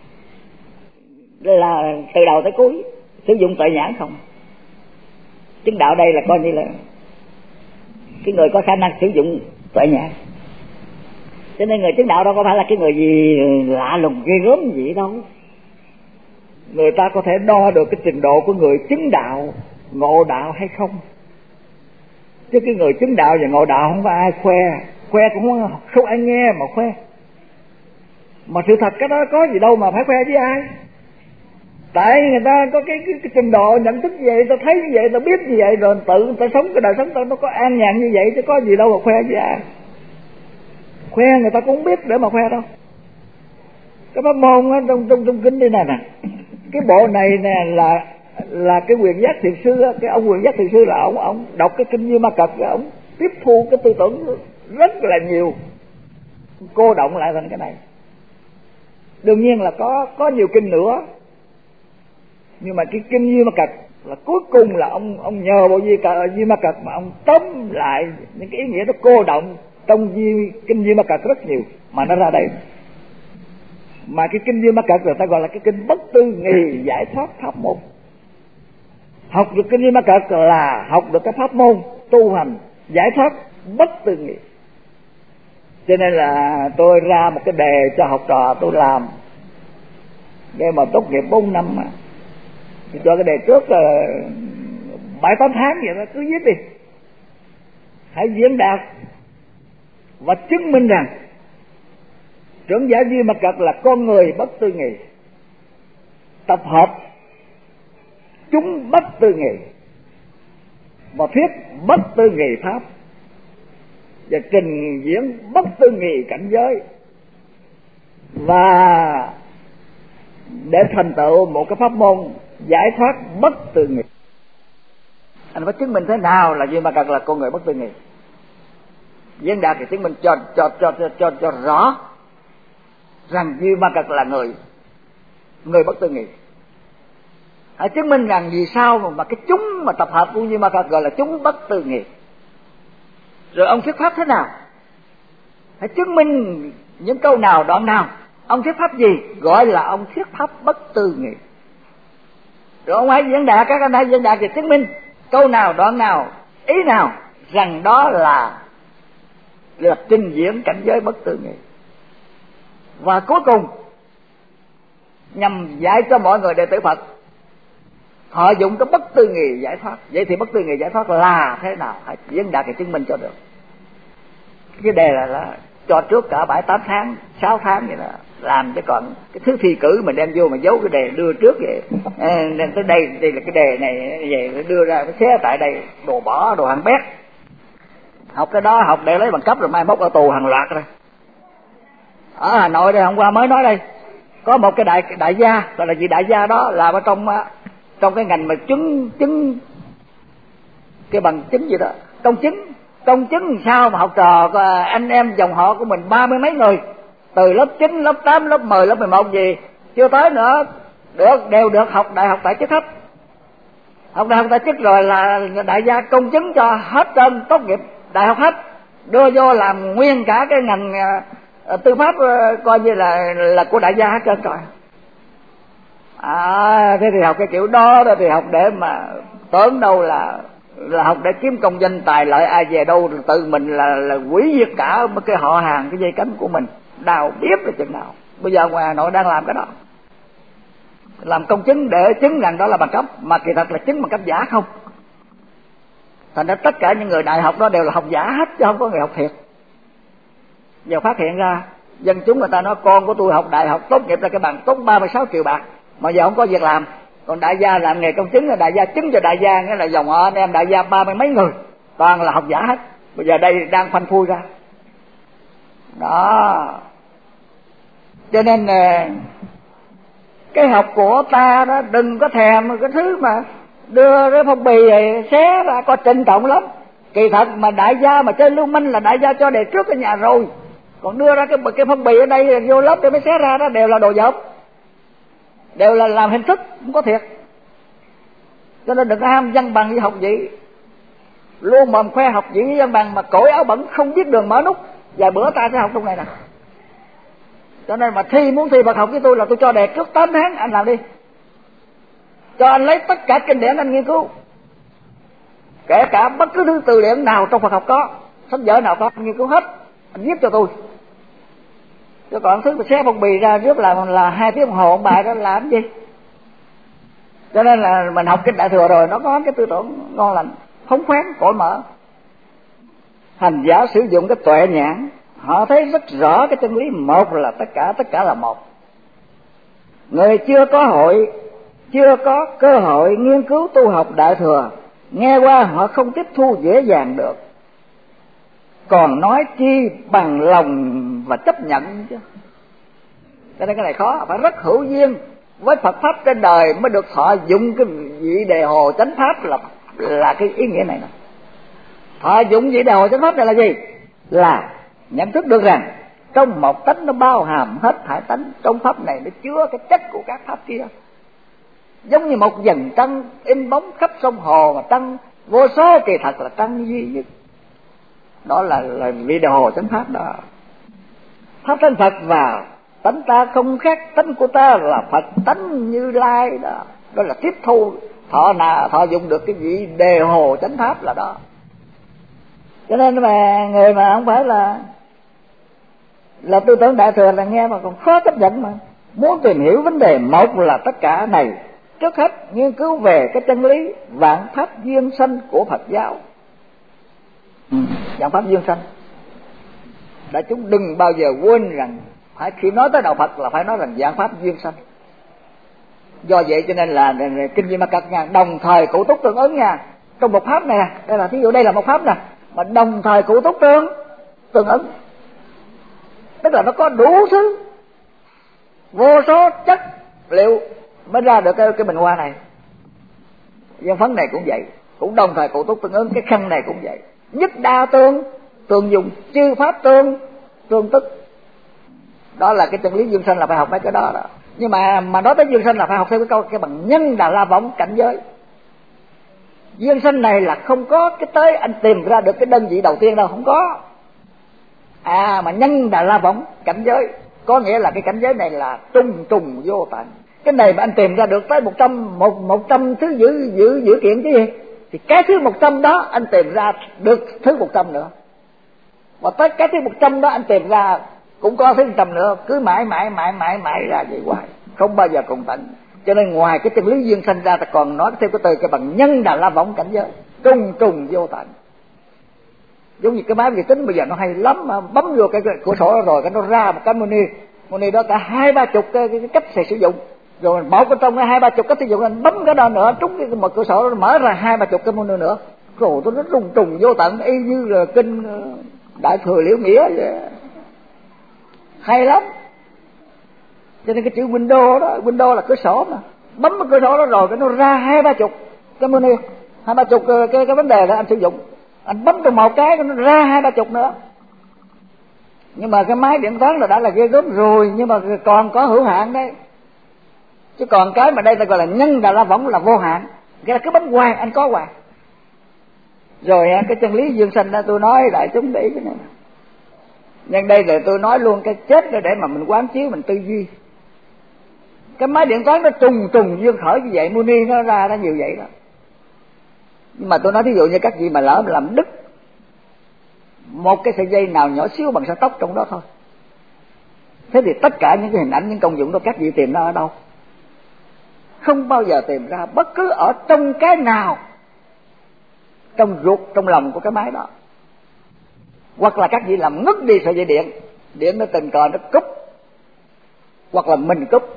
từ đầu tới cuối sử dụng tuệ nhãn không. Chứng đạo đây là coi như là cái người có khả năng sử dụng tuệ nhãn. Cho nên người chứng đạo đâu có phải là cái người gì lạ lùng ghê gớm gì đâu. Người ta có thể đo được cái trình độ của người chứng đạo, ngộ đạo hay không. Chứ cái người chứng đạo và ngộ đạo không có ai khoe cũng không ai nghe mà khoe. Mà sự thật cái đó có gì đâu mà phải khoe với ai. Tại người ta có cái trình độ nhận thức như vậy, ta thấy như vậy, ta biết như vậy, rồi tự ta sống cái đời sống ta nó có an nhàn như vậy, chứ có gì đâu mà khoe với ai. Khoe người ta cũng không biết để mà khoe đâu. Cái pháp môn á, trong kinh đây này nè, cái bộ này nè là cái Quyền Giác Thiền Sư, cái ông Quyền Giác Thiền Sư là ông đọc cái kinh Như Ma Cật, ông tiếp thu cái tư tưởng rất là nhiều, cô động lại thành cái này. Đương nhiên là có nhiều kinh nữa, nhưng mà cái kinh Như Ma Cật là cuối cùng là ông nhờ bộ Như Ma Cật mà ông tóm lại những cái ý nghĩa nó cô động trong kinh Như Ma Cật rất nhiều mà nó ra đây. Mà cái kinh Như Ma Cật người ta gọi là cái kinh bất tư nghì giải thoát pháp môn. Học được kinh Như Ma Cật là học được cái pháp môn tu hành giải thoát bất tư nghì. Cho nên là tôi ra một cái đề cho học trò tôi làm để mà tốt nghiệp 4 năm mà. Thì cho cái đề trước 7-8 tháng vậy đó, cứ viết đi. Hãy diễn đạt và chứng minh rằng Trưởng giả Duy Ma Cật là con người bất tư nghị, tập hợp chúng bất tư nghị và thuyết bất tư nghị pháp, và trình diễn bất tư nghị cảnh giới, và để thành tựu một cái pháp môn giải thoát bất tư nghị. Anh phải chứng minh thế nào là Duy Ma Cật là con người bất tư nghị. Diễn Đạt thì chứng minh cho rõ rằng Duy Ma Cật là người bất tư nghị. Hãy chứng minh rằng vì sao mà cái chúng mà tập hợp của Duy Ma Cật gọi là chúng bất tư nghị. Rồi ông thuyết pháp thế nào? Hãy chứng minh những câu nào, đoạn nào. Ông thuyết pháp gì? Gọi là ông thuyết pháp bất tư nghị. Rồi ông hãy diễn đạt, các anh hãy diễn đạt thì chứng minh câu nào, đoạn nào, ý nào rằng đó là trình diễn cảnh giới bất tư nghị. Và cuối cùng nhằm dạy cho mọi người đệ tử Phật họ dụng cái bất tư nghị giải thoát. Vậy thì bất tư nghị giải thoát là thế nào? Hãy diễn đạt thì chứng minh cho được. Cái đề là cho trước cả 7-8 tháng, 6 tháng vậy đó, làm chứ còn cái thứ thi cử mình đem vô mà giấu cái đề đưa trước vậy. Nên tới đây là cái đề này về đưa ra cái xé tại đây, đồ bỏ, đồ hàng bét. Học cái đó học để lấy bằng cấp rồi mai mốt ở tù hàng loạt rồi. Ở Hà Nội đây hôm qua mới nói đây, có một cái đại gia, gọi là gì đại gia đó, làm ở trong cái ngành mà chứng cái bằng chứng gì đó, công chứng sao mà học trò anh em dòng họ của mình 30 mấy người, từ lớp 9, lớp 8, lớp 10, lớp 11 gì chưa tới nữa, đều được học đại học tại chức hết. Học đại học tại chức rồi là đại gia công chứng cho hết trơn, tốt nghiệp đại học hết, đưa vô làm nguyên cả cái ngành tư pháp, coi như là của đại gia hết trơn rồi. Thế thì học cái kiểu đó thì học để mà tưởng đâu là học để kiếm công danh tài lợi, ai về đâu tự mình là hủy diệt cả cái họ hàng, cái dây cánh của mình, đào biết là chừng nào. Bây giờ ngoài Hà Nội đang làm cái đó, làm công chứng để chứng rằng đó là bằng cấp, mà kỳ thật là chứng bằng cấp giả không. Thành ra tất cả những người đại học đó đều là học giả hết chứ không có người học thiệt. Giờ phát hiện ra dân chúng người ta nói con của tôi học đại học tốt nghiệp ra cái bằng tốn 36 triệu bạc mà giờ không có việc làm. Còn đại gia làm nghề công chứng là đại gia chứng cho đại gia, nghĩa là dòng họ anh em đại gia 30 mấy người toàn là học giả hết. Bây giờ đây đang phanh phui ra đó. Cho nên cái học của ta đó đừng có thèm cái thứ mà đưa cái phong bì này xé ra có trinh trọng lắm. Kỳ thật mà đại gia mà chơi lưu manh là đại gia cho đề trước cái nhà rồi, còn đưa ra cái phong bì ở đây vô lớp để mới xé ra đó đều là đồ dọc, đều là làm hình thức, không có thiệt. Cho nên đừng có ham văn bằng với học vị, luôn mồm khoe học vị với văn bằng mà cởi áo bẩn không biết đường mở nút. Vài bữa ta sẽ học trong này nè. Cho nên mà muốn thi Phật học với tôi là tôi cho đề trước 8 tháng, anh làm đi, cho anh lấy tất cả kinh điển anh nghiên cứu, kể cả bất cứ thứ từ điển nào trong Phật học có, sách vở nào có, anh nghiên cứu hết, anh viết cho tôi. Chứ còn thứ mà xé phong bì ra trước là 2 tiếng đồng hồ bài đó làm gì. Cho nên là mình học Kinh Đại Thừa rồi nó có cái tư tưởng ngon lành, phóng khoáng, cởi mở. Hành giả sử dụng cái tuệ nhãn, họ thấy rất rõ cái chân lý một là tất cả là một. Người chưa có cơ hội nghiên cứu tu học Đại Thừa, nghe qua họ không tiếp thu dễ dàng được, còn nói chi bằng lòng và chấp nhận chứ. Cho nên cái này khó, phải rất hữu duyên với Phật pháp trên đời mới được thọ dụng cái vị Đề Hồ Chánh Pháp, là cái ý nghĩa này nè. Thọ dụng vị Đề Hồ Chánh Pháp này là gì? Là nhận thức được rằng trong một tánh nó bao hàm hết thảy tánh, trong pháp này nó chứa cái chất của các pháp kia. Giống như một dần trăng in bóng khắp sông hồ, mà trăng vô số kỳ thật là trăng duy nhất. Đó là vị Đề Hồ Chánh Pháp đó. Pháp tánh Phật và tánh ta không khác, tánh của ta là Phật tánh Như Lai đó. Đó là tiếp thu thọ dụng được cái vị Đề Hồ Chánh Pháp là đó. Cho nên mà người mà không phải là tư tưởng Đại Thừa là nghe mà còn khó chấp nhận. Mà muốn tìm hiểu vấn đề một là tất cả này, trước hết nghiên cứu về cái chân lý vạn pháp duyên sanh của Phật giáo. Vạn pháp duyên sanh, đại chúng đừng bao giờ quên rằng Phải khi nói tới đạo Phật là phải nói rằng dạng pháp duyên sanh. Do vậy cho nên là kinh Di Ma Cật nha, đồng thời cụ túc tương ứng nha. Trong một pháp này, đây là thí dụ đây là một pháp nè, mà đồng thời cụ túc tương ứng, tức là nó có đủ thứ, vô số chất liệu mới ra được cái bình hoa này. Văn phấn này cũng vậy, cũng đồng thời cụ túc tương ứng. Cái khăn này cũng vậy, nhất đa tương dùng, chư pháp tương tức. Đó là cái chân lý duyên sanh, là phải học mấy cái đó đó. Nhưng mà nói tới duyên sanh là phải học theo cái câu cái bằng nhân Đà La Võng cảnh giới. Duyên sanh này là không có cái tới anh tìm ra được cái đơn vị đầu tiên đâu, không có. Mà nhân Đà La Võng cảnh giới có nghĩa là cái cảnh giới này là trùng vô tận. Cái này mà anh tìm ra được tới 100 thứ dữ kiện cái gì, thì cái thứ 100 đó anh tìm ra được thứ 100 nữa, và tới cái thứ 100 đó anh tìm ra cũng có thứ 100 nữa, cứ mãi ra vậy hoài, không bao giờ cùng tận. Cho nên ngoài cái chân lý duyên sanh ra, ta còn nói thêm cái từ cái bằng nhân Đà La Võng cảnh giới trùng vô tận. Giống như cái máy vi tính bây giờ nó hay lắm, mà bấm vô cái cửa sổ đó rồi cái nó ra một cái moni đó cả 20-30 cái cách sử dụng, rồi bỏ cái trong cái 20-30 cách sử dụng, anh bấm cái đó nữa trúng cái một cửa sổ nó mở ra 20-30 cái moni nữa, rồi nó trùng vô tận, y như là kinh Đại Thừa Liễu Nghĩa vậy. Hay lắm. Cho nên cái chữ Windows đó, Windows là cửa sổ mà, bấm cái cửa sổ đó rồi cái nó ra 20-30 cái menu, 20-30 cái vấn đề đó anh sử dụng, anh bấm trong một cái nó ra 20-30 nữa. Nhưng mà cái máy điện toán là đã là ghê gớm rồi, nhưng mà còn có hữu hạn đấy. Chứ còn cái mà đây ta gọi là nhân Đà La Võng là vô hạn, cái là cứ bấm hoài anh có hoài. Rồi cái chân lý duyên sanh đó tôi nói đại chúng để cái này. Nhưng đây là tôi nói luôn cái chết đó để mà mình quán chiếu, mình tư duy. Cái máy điện toán nó trùng duyên khởi như vậy, muni nó ra nó nhiều vậy đó. Nhưng mà tôi nói ví dụ như các vị mà lỡ làm đứt một cái sợi dây nào nhỏ xíu bằng sợi tóc trong đó thôi, thế thì tất cả những cái hình ảnh, những công dụng đó các vị tìm nó ở đâu? Không bao giờ tìm ra, bất cứ ở trong cái nào, trong ruột, trong lòng của cái máy đó. Hoặc là các vị làm ngất đi sợi dây điện nó tình cờ nó cúp, hoặc là mình cúp,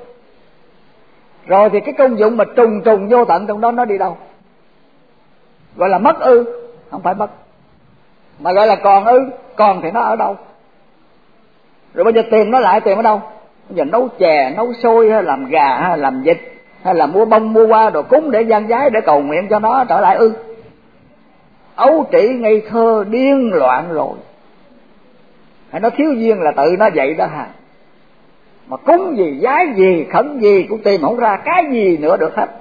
rồi thì cái công dụng mà trùng vô tận trong đó nó đi đâu? Gọi là mất ư? Không phải mất, mà gọi là còn ư? Còn thì nó ở đâu? Rồi bây giờ tìm nó lại, tìm ở đâu? Bây giờ nấu chè, nấu xôi, hay làm gà, hay làm vịt, hay là mua bông mua hoa đồ cúng để gian giái, để cầu nguyện cho nó trở lại ư? Ấu trĩ ngây thơ điên loạn rồi. Hay nó thiếu duyên là tự nó vậy đó hả? Mà cúng gì, giái gì, khấn gì cũng tìm không ra cái gì nữa được hết.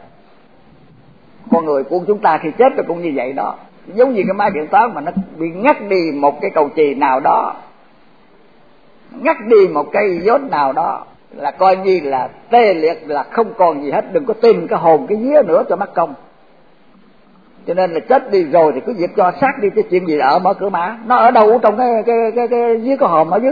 Con người của chúng ta khi chết rồi cũng như vậy đó. Giống như cái máy điện toán mà nó bị ngắt đi một cái cầu chì nào đó, ngắt đi một cái iốt nào đó, là coi như là tê liệt, là không còn gì hết. Đừng có tìm cái hồn cái vía nữa cho mất công. Cho nên là chết đi rồi thì cứ việc cho xác đi, cái chuyện gì ở mở cửa mã, nó ở đâu trong cái dưới cái hòm ở dưới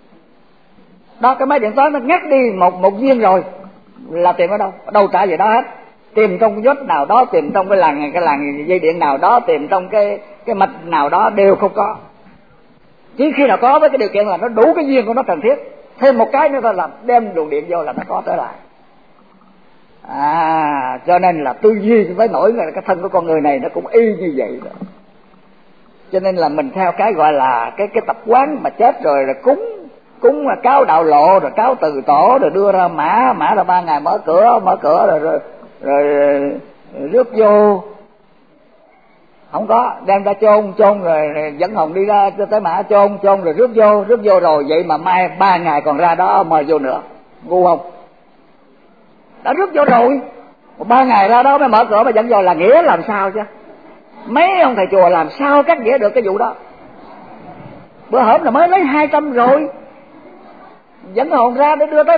đó. Cái máy điện toán nó ngắt đi một viên rồi là tìm ở đâu trả về đó hết. Tìm trong cái vết nào đó, tìm trong cái làng dây điện nào đó, tìm trong cái mạch nào đó đều không có. Chỉ khi nào có với cái điều kiện là nó đủ cái duyên của nó cần thiết, thêm một cái nữa thôi là đem luồng điện vô là nó có trở lại. Cho nên là tư duy với nổi là cái thân của con người này nó cũng y như vậy đó. Cho nên là mình theo cái gọi là cái tập quán mà chết rồi là cúng là cáo đạo lộ, rồi cáo từ tổ, rồi đưa ra mã là 3 ngày mở cửa rồi rước vô. Không có, đem ra chôn rồi dẫn hồn đi ra cho tới mã chôn rồi rước vô rồi, vậy mà mai 3 ngày còn ra đó mời vô nữa, ngu không? Đã rước vô rồi, 3 ngày ra đó mới mở cửa mà dẫn vô là nghĩa làm sao chứ? Mấy ông thầy chùa làm sao cắt nghĩa được cái vụ đó? Bữa hổm là mới lấy 200 rồi, dẫn hồn ra để đưa tới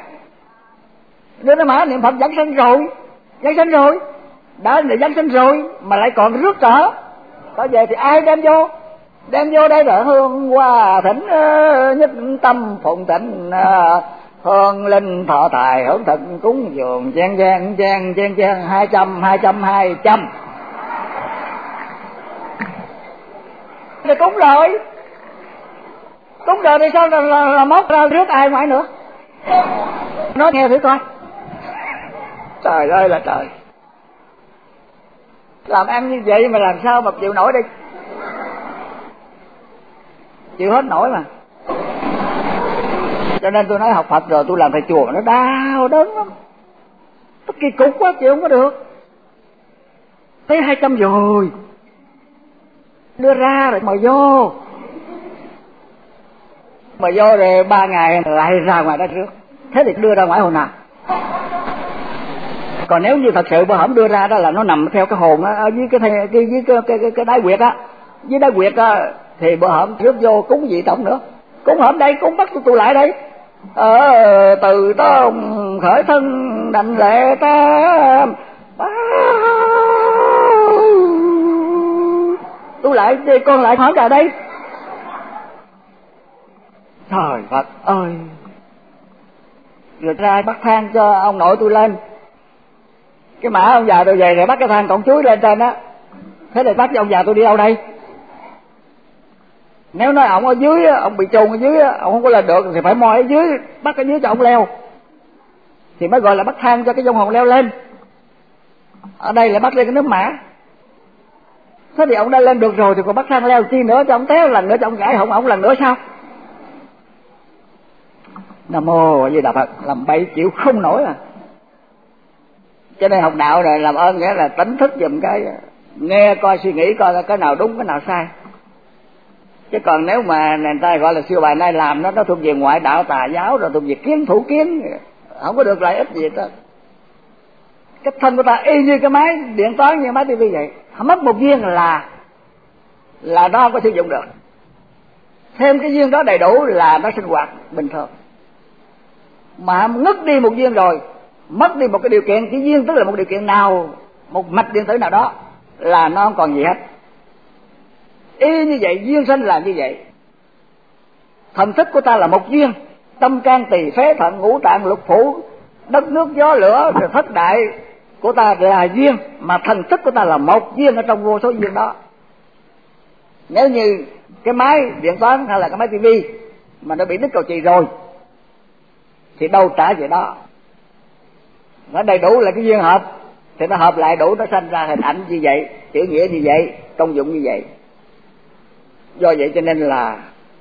mã niệm Phật dẫn sinh rồi, đã là dẫn sinh rồi mà lại còn rước trở về thì ai đem vô đây là hương hoa thỉnh nhất tâm phụng thịnh, hương linh thọ tài hưởng thực cúng dường chen 200 thì cúng rồi. cúng đời thì sao là móc ra rước ai ngoài nữa. Nói nghe thử coi. Trời ơi là trời, làm ăn như vậy mà làm sao mà chịu nổi đi, chịu hết nổi mà. Cho nên tôi nói học Phật rồi tôi làm thầy chùa nó đau đớn lắm, nó kỳ cục quá chịu không có được. Thấy 200 rồi đưa ra rồi mời vô, mời vô rồi 3 ngày lại ra ngoài đó trước. Thế thì đưa ra ngoài hồi nào? Còn nếu như thật sự bà hổng đưa ra đó là nó nằm theo cái hồn ở dưới cái đáy quyệt á, dưới đáy quyệt á, thì bà hổng rước vô cúng vị tổng nữa. Cúng hổm đây, cúng bắt tôi lại đây. Từ đó khởi thân đảnh lễ ta tôi lại con lại hỏi cả đây. Trời Phật ơi, người ra bắt thang cho ông nội tôi lên, cái mã ông già tôi về rồi bắt cái thang cọng chuối lên trên á. Thế thì bắt cho ông già tôi đi đâu đây? Nếu nói ông ở dưới, ông bị chôn ở dưới, ông không có lên được thì phải moi ở dưới, bắt ở dưới cho ông leo, thì mới gọi là bắt thang cho cái vong hồn leo lên. Ở đây là bắt lên cái nấm mã. Thế thì ông đã lên được rồi thì còn bắt thang leo chi nữa, cho ông téo lần nữa cho ông gãy họng ông lần nữa sao? Nam mô A Di Đà Phật, làm bậy chịu không nổi à. Cho nên học đạo rồi làm ơn nghĩa là tỉnh thức giùm cái, nghe coi suy nghĩ coi cái nào đúng cái nào sai. Chứ còn nếu mà người ta gọi là siêu bài nay làm nó thuộc về ngoại đạo tà giáo rồi, thuộc về kiến thủ kiến, không có được lợi ích gì hết. Cái thân của ta y như cái máy điện toán, như máy tivi vậy, mất một viên là nó không có sử dụng được. Thêm cái viên đó đầy đủ là nó sinh hoạt bình thường. Mà ngất đi một viên rồi, mất đi một cái điều kiện, cái viên tức là một điều kiện nào, một mạch điện tử nào đó là nó không còn gì hết. Y như vậy, duyên sanh là như vậy. Thần thức của ta là một duyên, tâm can tỳ phế thận ngũ tạng lục phủ, đất nước gió lửa rồi thất đại của ta là duyên, mà thần thức của ta là một duyên ở trong vô số duyên đó. Nếu như cái máy điện toán hay là cái máy tivi mà nó bị đứt cầu chì rồi thì đâu trả về đó. Nó đầy đủ là cái duyên hợp thì nó hợp lại đủ, nó sanh ra hình ảnh như vậy, chữ nghĩa như vậy, công dụng như vậy. Do vậy cho nên là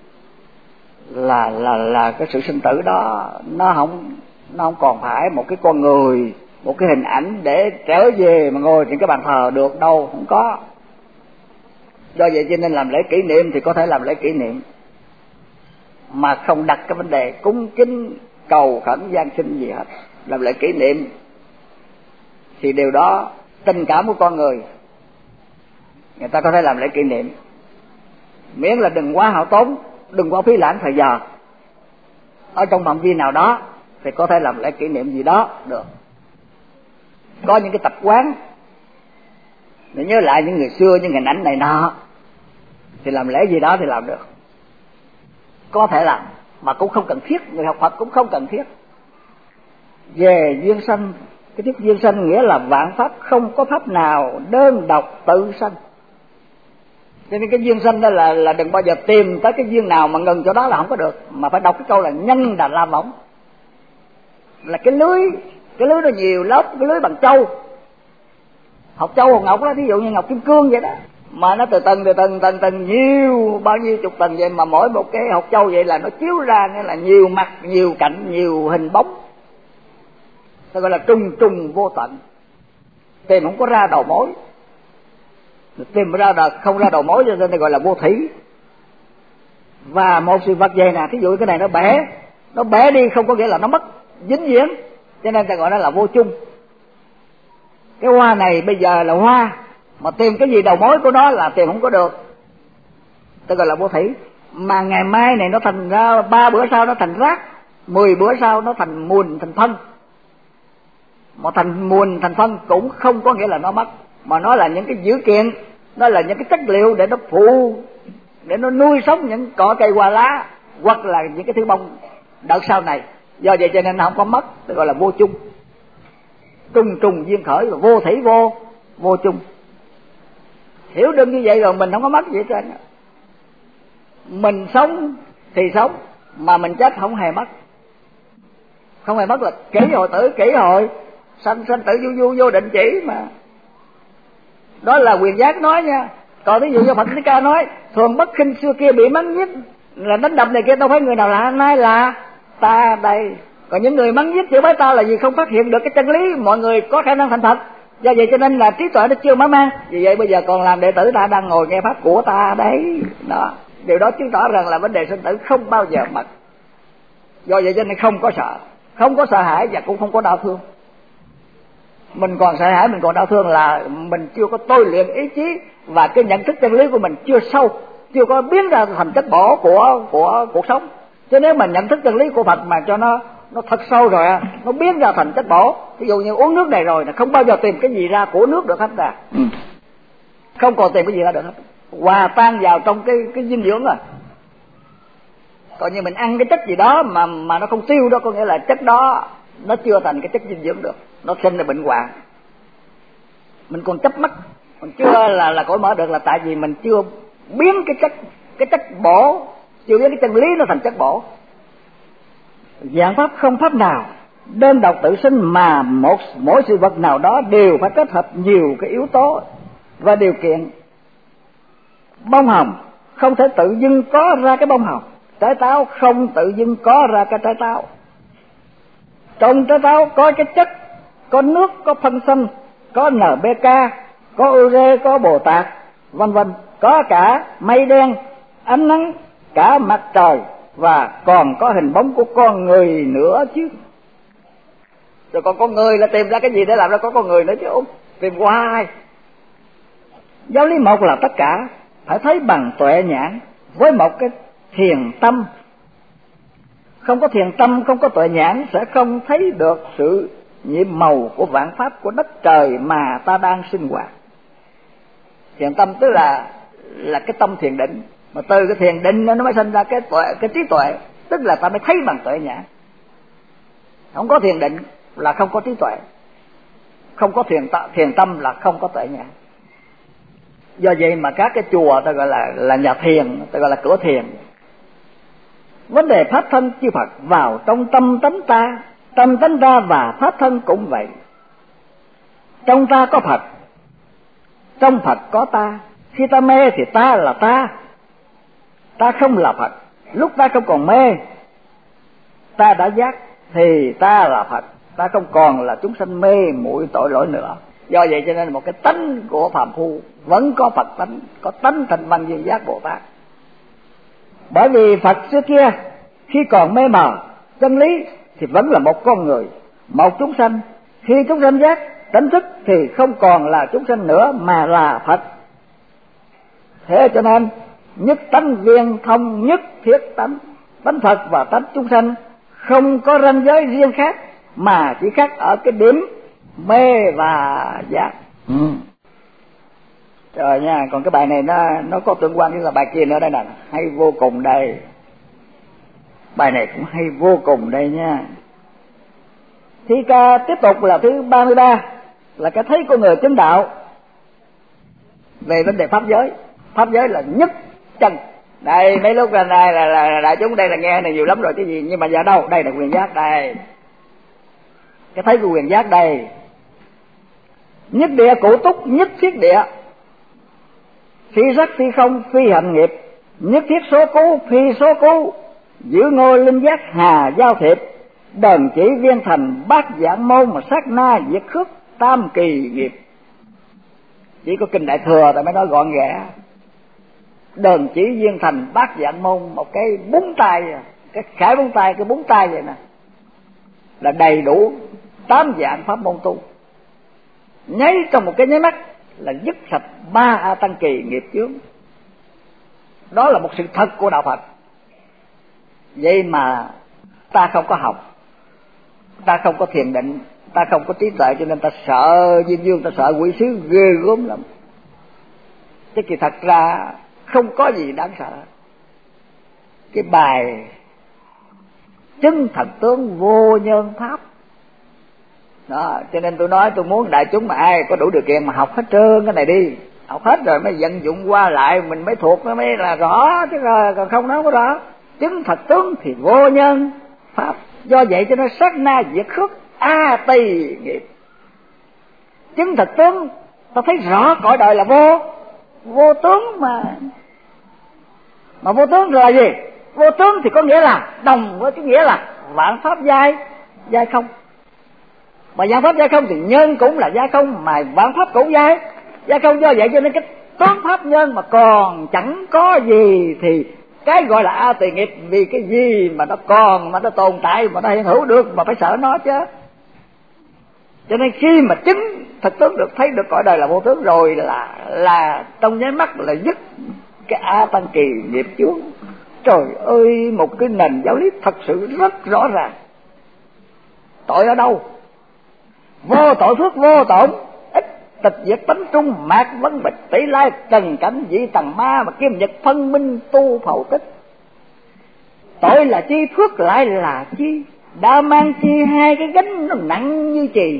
cái sự sinh tử đó nó không còn phải một cái con người, một cái hình ảnh để trở về mà ngồi trên cái bàn thờ được đâu, không có. Do vậy cho nên làm lễ kỷ niệm thì có thể làm lễ kỷ niệm mà không đặt cái vấn đề cúng kính cầu khẩn gian sinh gì hết. Làm lễ kỷ niệm thì điều đó tình cảm của con người ta có thể làm lễ kỷ niệm, miễn là đừng quá hao tốn, đừng quá phí lãng thời giờ. Ở trong phạm vi nào đó thì có thể làm lễ kỷ niệm gì đó được. Có những cái tập quán để nhớ lại những người xưa, những hình ảnh này nọ thì làm lễ gì đó thì làm được, có thể làm, mà cũng không cần thiết. Người học Phật cũng không cần thiết. Về duyên sanh, cái thuyết duyên sanh nghĩa là vạn pháp không có pháp nào đơn độc tự sanh. Cho nên cái duyên sanh đó là đừng bao giờ tìm tới cái duyên nào mà ngừng chỗ đó là không có được, mà phải đọc cái câu là nhân đà la võng. Là cái lưới nó nhiều lớp, cái lưới bằng châu, học châu hồng ngọc đó, thí dụ như ngọc kim cương vậy đó, mà nó từ tầng nhiều, bao nhiêu chục tầng vậy, mà mỗi một cái hột châu vậy là nó chiếu ra nghĩa là nhiều mặt, nhiều cạnh, nhiều hình bóng. Nó gọi là trùng trùng vô tận, tìm không có ra đầu mối, tìm không ra đầu mối, cho nên gọi là vô thủy. Và một sự vật về nè, thí dụ cái này nó bẻ đi không có nghĩa là nó mất dính dáng, cho nên ta gọi nó là vô chung. Cái hoa này bây giờ là hoa, mà tìm cái gì đầu mối của nó là tìm không có được, ta gọi là vô thủy. Mà ngày mai này nó thành ra 3 bữa sau nó thành rác, 10 bữa sau nó thành mùn, thành phân. Mà thành mùn, thành phân cũng không có nghĩa là nó mất, mà nó là những cái dữ kiện, nó là những cái chất liệu để nó phụ, để nó nuôi sống những cỏ cây hoa lá, hoặc là những cái thứ bông đợt sau này. Do vậy cho nên nó không có mất, tôi gọi là vô chung. Trùng trùng duyên khởi và vô thủy vô chung. Hiểu được như vậy rồi mình không có mất gì hết trơn. Mình sống thì sống, mà mình chết không hề mất. Không hề mất là kỷ hồi tử, kỷ hồi sanh tử vô định chỉ mà. Đó là Quyền Giác nói nha. Còn ví dụ như Phật Thích Ca nói thường bất khinh xưa kia bị mắng giết là đánh đập này kia, đâu phải người nào lạ, nay là ta đây. Còn những người mắng giết chửi bới ta là vì không phát hiện được cái chân lý mọi người có khả năng thành thật, do vậy cho nên là trí tuệ nó chưa mở mang. Vì vậy bây giờ còn làm đệ tử ta đang ngồi nghe pháp của ta đấy. Đó, điều đó chứng tỏ rằng là vấn đề sinh tử không bao giờ mất. Do vậy cho nên không có sợ, không có sợ hãi và cũng không có đau thương. Mình còn sợ hãi, mình còn đau thương là mình chưa có tôi luyện ý chí và cái nhận thức chân lý của mình chưa sâu, chưa có biến ra thành chất bổ của cuộc sống. Chứ nếu mình nhận thức chân lý của Phật mà cho nó thật sâu rồi, nó biến ra thành chất bổ. Ví dụ như uống nước này rồi là không bao giờ tìm cái gì ra của nước được hết ra. Không còn tìm cái gì ra được hết, hòa tan vào trong cái dinh dưỡng rồi. Còn như mình ăn cái chất gì đó mà nó không tiêu đó, có nghĩa là chất đó nó chưa thành cái chất dinh dưỡng được, nó sinh ra bệnh hoạn. Mình còn chấp mắc, còn chưa là cởi mở được, là tại vì mình chưa biến cái chất bổ, chưa biến cái chân lý nó thành chất bổ. Giảng pháp không pháp nào đơn độc tự sinh, mà mỗi sự vật nào đó đều phải kết hợp nhiều cái yếu tố và điều kiện. Bông hồng không thể tự dưng có ra cái bông hồng, trái táo không tự dưng có ra cái trái táo. Trong trái táo có cái chất, có nước, có phân xanh, có NPK, có ure, có Bồ Tát, vân vân, có cả mây đen, ánh nắng, cả mặt trời, và còn có hình bóng của con người nữa chứ. Rồi còn con người là tìm ra cái gì để làm ra có con người nữa chứ, tìm hoài. Giáo lý một là tất cả phải thấy bằng tuệ nhãn với một cái thiền tâm. Không có thiền tâm, không có tuệ nhãn sẽ không thấy được sự nhiệm màu của vạn pháp của đất trời mà ta đang sinh hoạt. Thiền tâm tức là cái tâm thiền định, mà từ cái thiền định nó mới sinh ra cái trí tuệ, tức là ta mới thấy bằng tuệ nhãn. Không có thiền định là không có trí tuệ, không có thiền tâm là không có tuệ nhãn. Do vậy mà các cái chùa ta gọi là nhà thiền, ta gọi là cửa thiền. Vấn đề pháp thân chư Phật vào trong tâm tánh ta, tâm tánh ta và pháp thân cũng vậy. Trong ta có Phật, trong Phật có ta. Khi ta mê thì ta là ta không là Phật. Lúc ta không còn mê, ta đã giác thì ta là Phật, ta không còn là chúng sanh mê muội tội lỗi nữa. Do vậy cho nên một cái tánh của phàm phu vẫn có Phật tánh, có tánh thành văn duyên giác Bồ Tát. Bởi vì Phật xưa kia khi còn mê mờ chân lý thì vẫn là một con người, một chúng sanh. Khi chúng sanh giác tỉnh thức thì không còn là chúng sanh nữa mà là Phật. Thế cho nên nhất tánh viên thông, nhất thiết tánh. Tánh Phật và tánh chúng sanh không có ranh giới riêng khác, mà chỉ khác ở cái điểm mê và giác. Rồi nha, còn cái bài này nó có tương quan với là bài kia nữa đây nè, hay vô cùng đây. Bài này cũng hay vô cùng đây nha. Thi ca tiếp tục là thứ 33, là cái thấy của người chứng đạo về vấn đề pháp giới. Pháp giới là nhất chân. Đây mấy lúc này là đại chúng đây là nghe này nhiều lắm rồi chứ gì, nhưng mà giờ đâu, đây là quyền giác đây. Cái thấy của quyền giác đây. Nhất địa cụ túc, nhất thiết địa. Phi sắc phi không, phi hành nghiệp. Nhất thiết số cứu, phi số cứu. Giữ ngôi linh giác hà giao thiệp. Đờn chỉ viên thành bát giảng môn, mà sát na diệt khước tam kỳ nghiệp. Chỉ có kinh Đại Thừa ta mới nói gọn ghẽ. Đờn chỉ viên thành bát giảng môn, một cái búng tay, cái khải búng tay, cái búng tay vậy nè, là đầy đủ 8 dạng pháp môn tu. Nháy trong một cái nháy mắt là dứt sạch 3 A Tăng kỳ nghiệp chướng. Đó là một sự thật của đạo Phật. Vậy mà ta không có học, ta không có thiền định, ta không có trí tuệ, cho nên ta sợ Diêm Dương, ta sợ quỷ sứ ghê gớm lắm. Chứ kỳ thật ra không có gì đáng sợ. Cái bài chứng thật tướng vô nhân pháp đó, cho nên tôi nói tôi muốn đại chúng mà ai có đủ điều kiện mà học hết trơn cái này đi, học hết rồi mới vận dụng qua lại mình mới thuộc, nó mới là rõ, chứ còn không nó có rõ. chứng thật tướng thì vô nhân pháp. Do vậy cho nó sát na diệt khước a tỳ nghiệp. Chứng thật tướng ta thấy rõ cõi đời là vô tướng mà vô tướng là gì? Vô tướng thì có nghĩa là đồng với cái nghĩa là vạn pháp giai không. Mà vạn pháp giai không thì nhân cũng là giai không, mà vạn pháp cũng giai không. Do vậy cho nên cái tướng pháp nhân mà còn chẳng có gì thì cái gọi là a tỳ nghiệp. Vì cái gì mà nó còn, mà nó tồn tại, mà nó hiện hữu được mà phải sợ nó chứ. Cho nên khi mà chứng thực tướng được, thấy được cõi đời là vô tướng rồi là trong nháy mắt là dứt cái a tăng kỳ nghiệp chướng. Trời ơi, một cái nền giáo lý thật sự rất rõ ràng. Tội ở đâu? Vô tội phước vô tổn, ít tịch diệt tánh trung, mạc vấn bịch tỷ lai, trần cảnh dị tầng ma, mà kim nhật phân minh tu phậu tích. Tội là chi, phước lại là chi, đã mang chi hai cái gánh nó nặng như chì.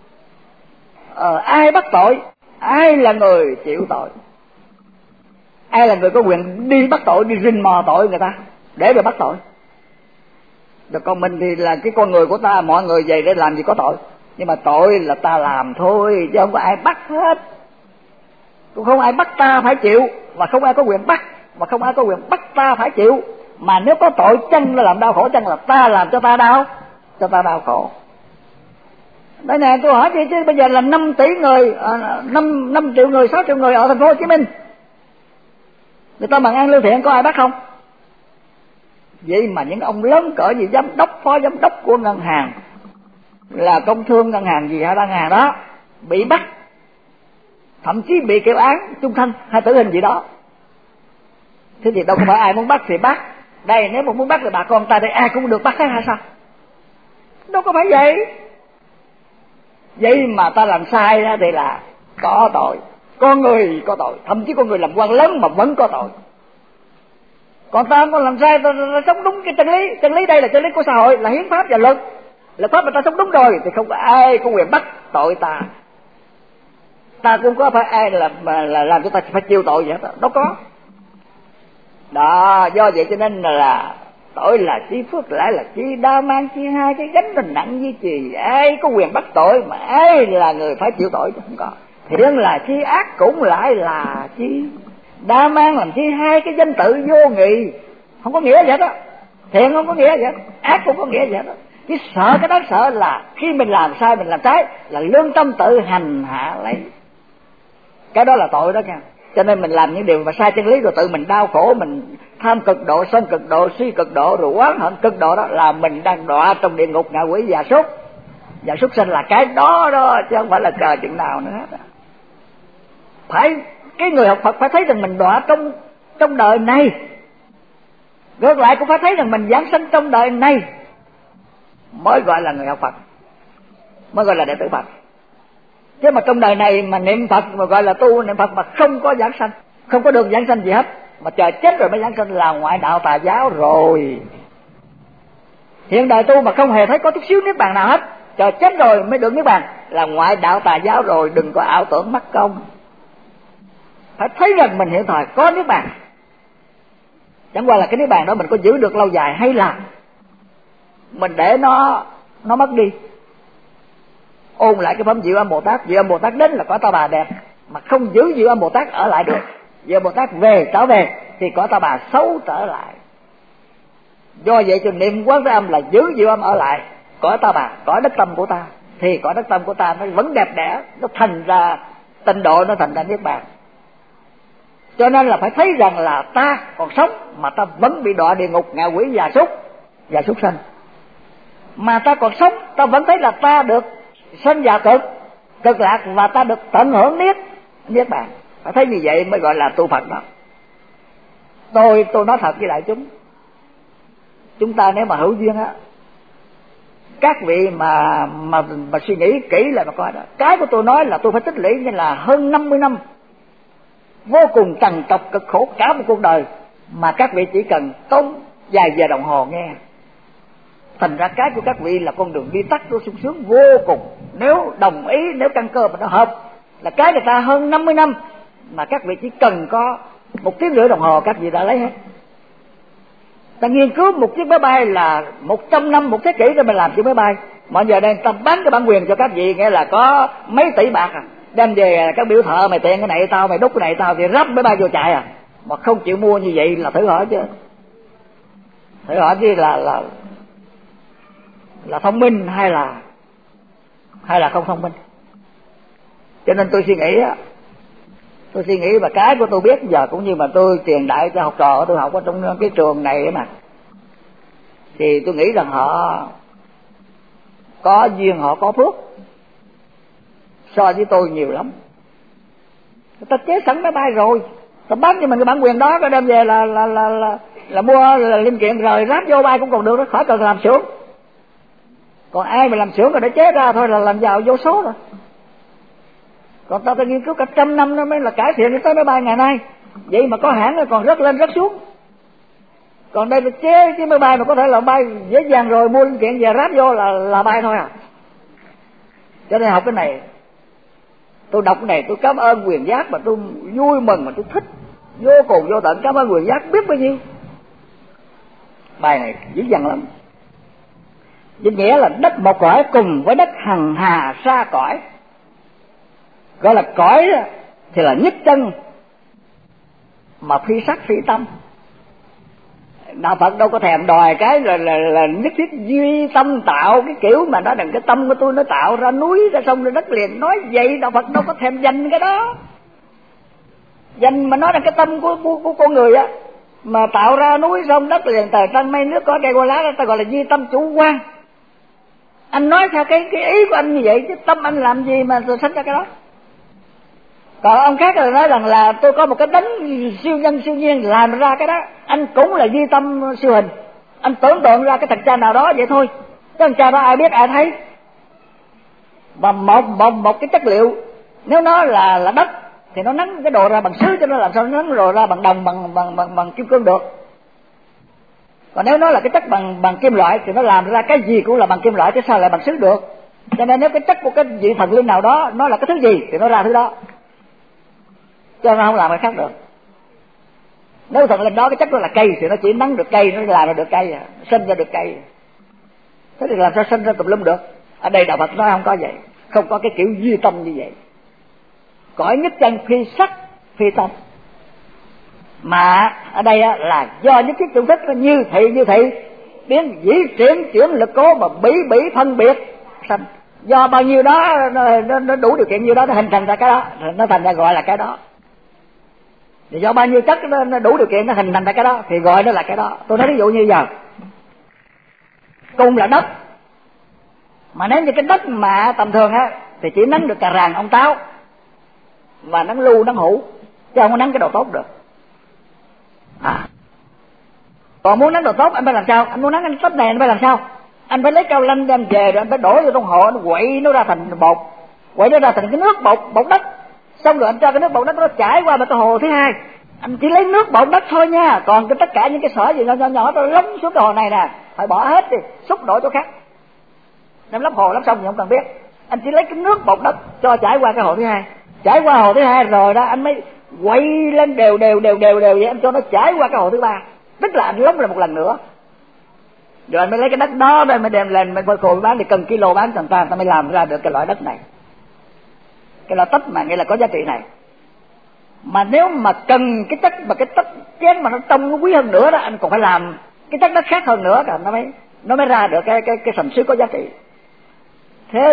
Ai bắt tội? Ai là người chịu tội? Ai là người có quyền đi bắt tội, đi rình mò tội người ta để mà bắt tội? Được, còn mình thì là cái con người của ta, mọi người về để làm gì có tội. Nhưng mà tội là ta làm thôi, chứ không có ai bắt hết. Cũng không ai bắt ta phải chịu, và không ai có quyền bắt, và không ai có quyền bắt ta phải chịu. Mà nếu có tội chân là làm đau khổ chân, là ta làm cho ta đau khổ. Đây nè, tôi hỏi chứ bây giờ là 5 tỷ người, 5 triệu người, 6 triệu người ở thành phố Hồ Chí Minh, người ta bằng ăn lương thiện có ai bắt không? Vậy mà những ông lớn cỡ gì giám đốc, phó giám đốc của ngân hàng, là công thương ngân hàng gì hay ngân hàng đó, bị bắt, thậm chí bị kết án chung thân hay tử hình gì đó. Thế thì đâu có phải ai muốn bắt thì bắt. Đây, nếu mà muốn bắt thì bà con ta đây ai cũng được bắt hết hay sao? Đâu có phải vậy. Vậy mà ta làm sai ra thì là có tội. Con người có tội, thậm chí con người làm quan lớn mà vẫn có tội. Còn ta không làm sai, ta sống đúng cái chân lý. Chân lý đây là chân lý của xã hội, là hiến pháp và luật. Luật pháp mà ta sống đúng rồi thì không có ai có quyền bắt tội ta. Ta cũng có phải ai là làm cho ta phải chịu tội vậy đó, đâu có. Đó, do vậy cho nên là tội là chi, phước lại là chi, đa mang chi, hai cái gánh nó nặng như chì. Ai có quyền bắt tội, mà ai là người phải chịu tội chứ không có. Thiện là chi, ác cũng lại là chi, đa mang làm chi, hai cái danh tự vô nghị, không có nghĩa vậy đó. Thiện không có nghĩa vậy đó, ác cũng có nghĩa vậy đó. Cái sợ, cái đáng sợ là khi mình làm sai, mình làm trái, là lương tâm tự hành hạ lấy. Cái đó là tội đó nha. Cho nên mình làm những điều mà sai chân lý rồi tự mình đau khổ, mình tham cực độ, sân cực độ, si cực độ, rồi oán hận cực độ, đó là mình đang đọa trong địa ngục ngạ quỷ già súc. Và súc sanh là cái đó đó, chứ không phải là chờ chừng nào nữa hết. Phải, cái người học Phật phải thấy rằng mình đọa trong đời này. Ngược lại cũng phải thấy rằng mình giảng sanh trong đời này mới gọi là người học Phật, mới gọi là đệ tử Phật. Chứ mà trong đời này mà niệm Phật mà gọi là tu niệm Phật mà không có giảng sanh, không có được giảng sanh gì hết, mà chờ chết rồi mới giảng sanh là ngoại đạo tà giáo rồi. Hiện đời tu mà không hề thấy có chút xíu niết bàn nào hết, chờ chết rồi mới được niết bàn là ngoại đạo tà giáo rồi. Đừng có ảo tưởng mắc công, phải thấy rằng mình hiện thời có niết bàn. Chẳng qua là cái niết bàn đó mình có giữ được lâu dài hay là mình để nó mất đi. Ôn lại cái phẩm Diệu Âm Bồ Tát. Diệu Âm Bồ Tát đến là cõi Ta Bà đẹp, mà không giữ Diệu Âm Bồ Tát ở lại được. Diệu Âm Bồ Tát trở về thì cõi Ta Bà xấu trở lại. Do vậy cho niệm Quán Thế Âm là giữ Diệu Âm ở lại cõi Ta Bà, cõi đất tâm của ta, thì cõi đất tâm của ta nó vẫn đẹp đẽ, nó thành ra tịnh độ, nó thành ra niết bàn. Cho nên là phải thấy rằng là ta còn sống mà ta vẫn bị đọa địa ngục ngạ quỷ và súc sanh. Mà ta còn sống, ta vẫn thấy là ta được sanh vào cực lạc, và ta được tận hưởng niết bàn. Phải thấy như vậy mới gọi là tu Phật đó. Tôi nói thật với đại chúng ta nếu mà hữu duyên á, các vị mà suy nghĩ kỹ là mà coi đó. Cái của tôi nói là tôi phải tích lũy như là hơn 50 năm vô cùng trằn trọc cực khổ cả một cuộc đời, mà các vị chỉ cần tốn vài giờ đồng hồ nghe. Thành ra cái của các vị là con đường đi tắt nó sung sướng vô cùng. Nếu đồng ý, nếu căn cơ mà nó hợp, là cái người ta hơn 50 năm mà các vị chỉ cần có 1 tiếng rưỡi đồng hồ các vị đã lấy hết. Ta nghiên cứu một chiếc máy bay là 100 năm, một thế kỷ rồi mình làm chiếc máy bay. Mọi giờ đây ta bán cái bản quyền cho các vị, nghĩa là có mấy tỷ bạc đem về các biểu thợ, mày tiện cái này tao, mày đúc cái này tao, thì ráp máy bay vô chạy mà không chịu mua như vậy là thử hỏi chứ. Thử hỏi chứ là thông minh hay là không thông minh. Cho nên tôi suy nghĩ và cái của tôi biết giờ cũng như mà tôi truyền đại cho học trò tôi học ở trong cái trường này mà, thì tôi nghĩ rằng họ có duyên, họ có phước so với tôi nhiều lắm. Ta chế sẵn máy bay rồi, ta bán cho mình cái bản quyền đó, cái đem về là mua là linh kiện rồi ráp vô bay cũng còn được đó, khỏi cần làm xưởng. Còn ai mà làm xưởng rồi để chế ra thôi là làm giàu vô số rồi. Còn ta nghiên cứu cả 100 năm nó mới là cải thiện tới máy bay ngày nay. Vậy mà có hãng còn rất lên rất xuống. Còn đây là chế cái máy bay mà có thể là bay dễ dàng rồi, mua linh kiện về ráp vô là bay thôi à. Cho nên học cái này, tôi đọc cái này tôi cảm ơn Quyền Giác, mà tôi vui mừng, mà tôi thích vô cùng vô tận, cảm ơn Quyền Giác biết bao nhiêu. Bài này dữ dằn lắm. Vì nghĩa là đất một cõi cùng với đất hằng hà xa cõi. Gọi là cõi thì là nhất chân mà phi sắc phi tâm. Đạo Phật đâu có thèm đòi cái là nhất thiết duy tâm tạo, cái kiểu mà nói rằng cái tâm của tôi nó tạo ra núi ra sông ra đất liền. Nói vậy Đạo Phật đâu có thèm danh cái đó. Danh mà nói là cái tâm của con người á, mà tạo ra núi sông đất liền, trời trăng mây nước có cây qua lá, ta gọi là duy tâm chủ quan. Anh nói theo cái ý của anh như vậy, chứ tâm anh làm gì mà rồi sinh ra cái đó. Còn ông khác là nói rằng là tôi có một cái đấng siêu nhân siêu nhiên làm ra cái đó, anh cũng là duy tâm siêu hình. Anh tưởng tượng ra cái thằng cha nào đó vậy thôi, cái thằng cha đó ai biết ai thấy. Và một cái chất liệu, nếu nó là đất thì nó nắng cái đồ ra bằng sứ, cho nó làm sao nó nắng đồ ra bằng đồng, bằng kim cương được. Còn nếu nó là cái chất bằng kim loại thì nó làm ra cái gì cũng là bằng kim loại, chứ sao lại bằng sứ được. Cho nên nếu cái chất của cái vị thần linh nào đó nó là cái thứ gì thì nó ra thứ đó, cho nó không làm cái khác được. Nếu thần linh đó cái chất đó là cây thì nó chỉ nắng được cây, nó làm ra được cây, sinh ra được cây. Thế thì làm sao sinh ra tùm lum được. Ở đây Đạo Phật nói không có vậy, không có cái kiểu duy tâm như vậy. Cõi nhất chân phi sắc phi tâm, mà ở đây là do nhất thiết chủng thức như thị biến dĩ chuyển lực cố mà bỉ phân biệt sanh. Do bao nhiêu đó nó đủ điều kiện nhiêu đó nó hình thành ra cái đó, nó thành ra gọi là cái đó. Thì do bao nhiêu chất nó đủ điều kiện nó hình thành ra cái đó thì gọi nó là cái đó. Tôi nói ví dụ như giờ cung là đất, mà nếu như cái đất mà tầm thường á thì chỉ nắng được cà ràng ông táo và nắng lưu nắng hũ, chứ không có nắng cái đồ tốt được. Còn muốn nắng đồ tốt anh phải làm sao? Anh muốn nắng cái đất này anh phải làm sao? Anh phải lấy cao lanh đem về rồi anh phải đổ vô trong hồ, anh quậy nó ra thành bột, quậy nó ra thành cái nước bột đất. Xong rồi anh cho cái nước bột đất nó chảy qua cái hồ thứ hai. Anh chỉ lấy nước bột đất thôi nha, còn tất cả những cái sỏi gì nhỏ tôi lấm xuống cái hồ này nè, phải bỏ hết đi, xúc đổ chỗ khác. Đem lấp hồ lấp xong thì không cần biết. Anh chỉ lấy cái nước bột đất cho chảy qua cái hồ thứ hai. Chảy qua hồ thứ hai rồi đó anh mới quay lên đều vậy, anh cho nó chảy qua cái hồ thứ ba. Tức là anh lấp lại một lần nữa. Rồi anh mới lấy cái đất đó rồi mới đem lên, mới phơi khô bán thì cần kilo bán cho người ta mới làm ra được cái loại đất này. Cái loại tất mà nghĩa là có giá trị này. Mà nếu mà cần cái chất mà cái tất chén mà nó trong nó quý hơn nữa đó, anh còn phải làm cái chất đất khác hơn nữa rồi nó mới ra được cái sành sứ có giá trị. Thế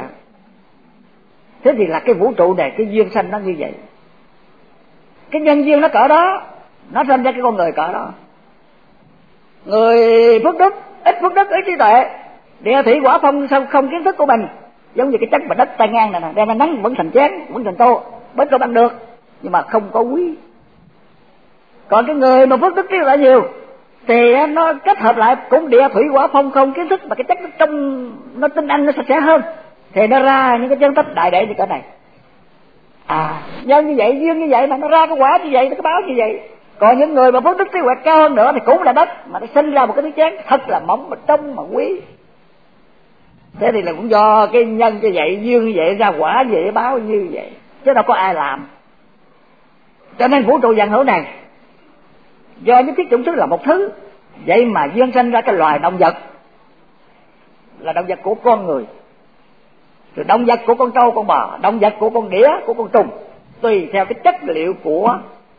thì là cái vũ trụ này, cái duyên sanh nó như vậy. Cái nhân duyên nó cỡ đó, nó sinh ra cái con người cỡ đó. Người phước đức, ít phước đức, ít trí tuệ, địa thủy hỏa phong không kiến thức của mình, giống như cái chất mà đất tay ngang này nè, đem ra nắng vẫn thành chén, vẫn thành tô, bớt cơm ăn được, nhưng mà không có quý. Còn cái người mà phước đức trí tuệ nhiều thì nó kết hợp lại cũng địa thủy hỏa phong không kiến thức, mà cái chất nó trong nó tinh anh nó sạch sẽ hơn, thì nó ra những cái chân tích đại đệ như cái này. Nhân như vậy, duyên như vậy mà nó ra cái quả như vậy, nó cái báo như vậy. Còn những người mà phước đức trí huệ cao hơn nữa thì cũng là đất, mà nó sinh ra một cái thứ chén thật là mỏng mà trong mà quý. Thế thì là cũng do cái nhân như vậy, duyên như vậy, ra quả như vậy, báo như vậy, chứ đâu có ai làm. Cho nên vũ trụ vạn hữu này do nhất thiết chủng thức là một thứ, Vậy mà duyên sinh ra cái loài động vật là động vật của con người, rồi động vật của con trâu con bò, động vật của con đĩa, của con trùng, tùy theo cái chất liệu của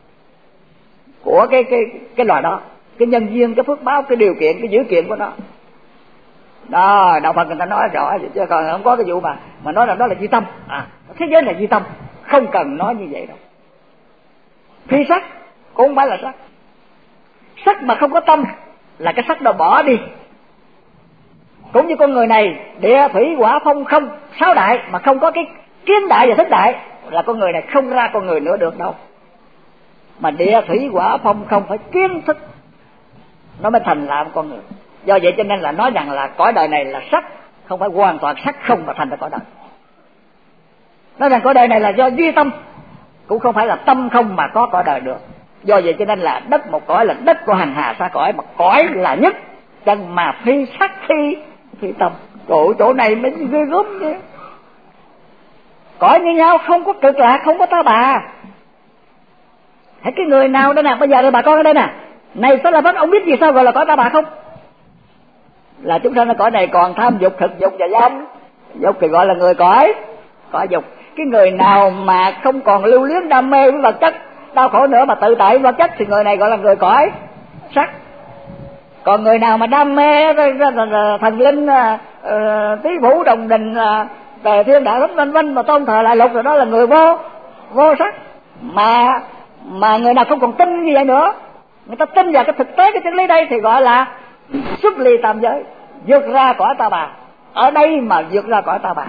cái loài đó, cái nhân duyên, cái phước báo, cái điều kiện, cái dữ kiện của nó. Đó, đạo Phật người ta nói rõ vậy, chứ còn không có cái vụ mà nói là đó là duy tâm. Thế giới là duy tâm, không cần nói như vậy đâu. Phi sắc cũng không phải là sắc. Sắc mà không có tâm là cái sắc đó bỏ đi. Cũng như con người này, địa thủy hỏa phong không, 6 đại mà không có cái kiến đại và thích đại, là con người này không ra con người nữa được đâu. Mà địa thủy hỏa phong không phải kiến thức nó mới thành làm con người. Do vậy cho nên là nói rằng là cõi đời này là sắc, không phải hoàn toàn sắc không mà thành ra cõi đời. Nói rằng cõi đời này là do duy tâm, cũng không phải là tâm không mà có cõi đời được. Do vậy cho nên là đất một cõi là đất của hàng hà xa cõi, mà cõi là nhất chân mà phi sắc phi tâm. Chỗ này mới ghê gớm chứ. Cõi như nhau, không có cực lạc, không có ta bà. Thấy cái người nào đây nè, bây giờ đây bà con ở đây nè, này Xá Lợi Phất, ông biết vì sao gọi là cõi ta bà không? Là chúng ta nói cõi này còn tham dục, thực dục và dâm dục thì gọi là người cõi dục. Cái người nào mà không còn lưu luyến đam mê với vật chất, đau khổ nữa mà tự tại với vật chất thì người này gọi là người cõi sắc. Còn người nào mà đam mê thần linh, tí vũ đồng đình, tề thiên đạo vân vân mà tôn thờ lại lục, rồi đó là người vô sắc. Mà người nào không còn tin như vậy nữa, người ta tin vào cái thực tế cái chân lý đây thì gọi là xuất ly tam giới, vượt ra cõi ta bà. Ở đây mà vượt ra cõi ta bà.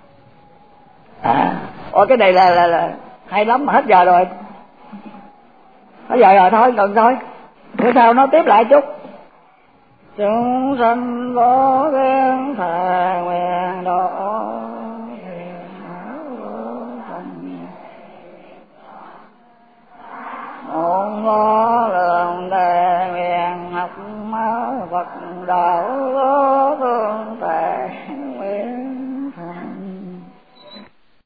Cái này là hay lắm, mà hết giờ rồi. Hết giờ rồi thôi, ngừng thôi. Bữa sau nó tiếp lại chút. Chúng sanh vô biên thề nguyện độ ôn ngô lượng đề nguyện học Phật đạo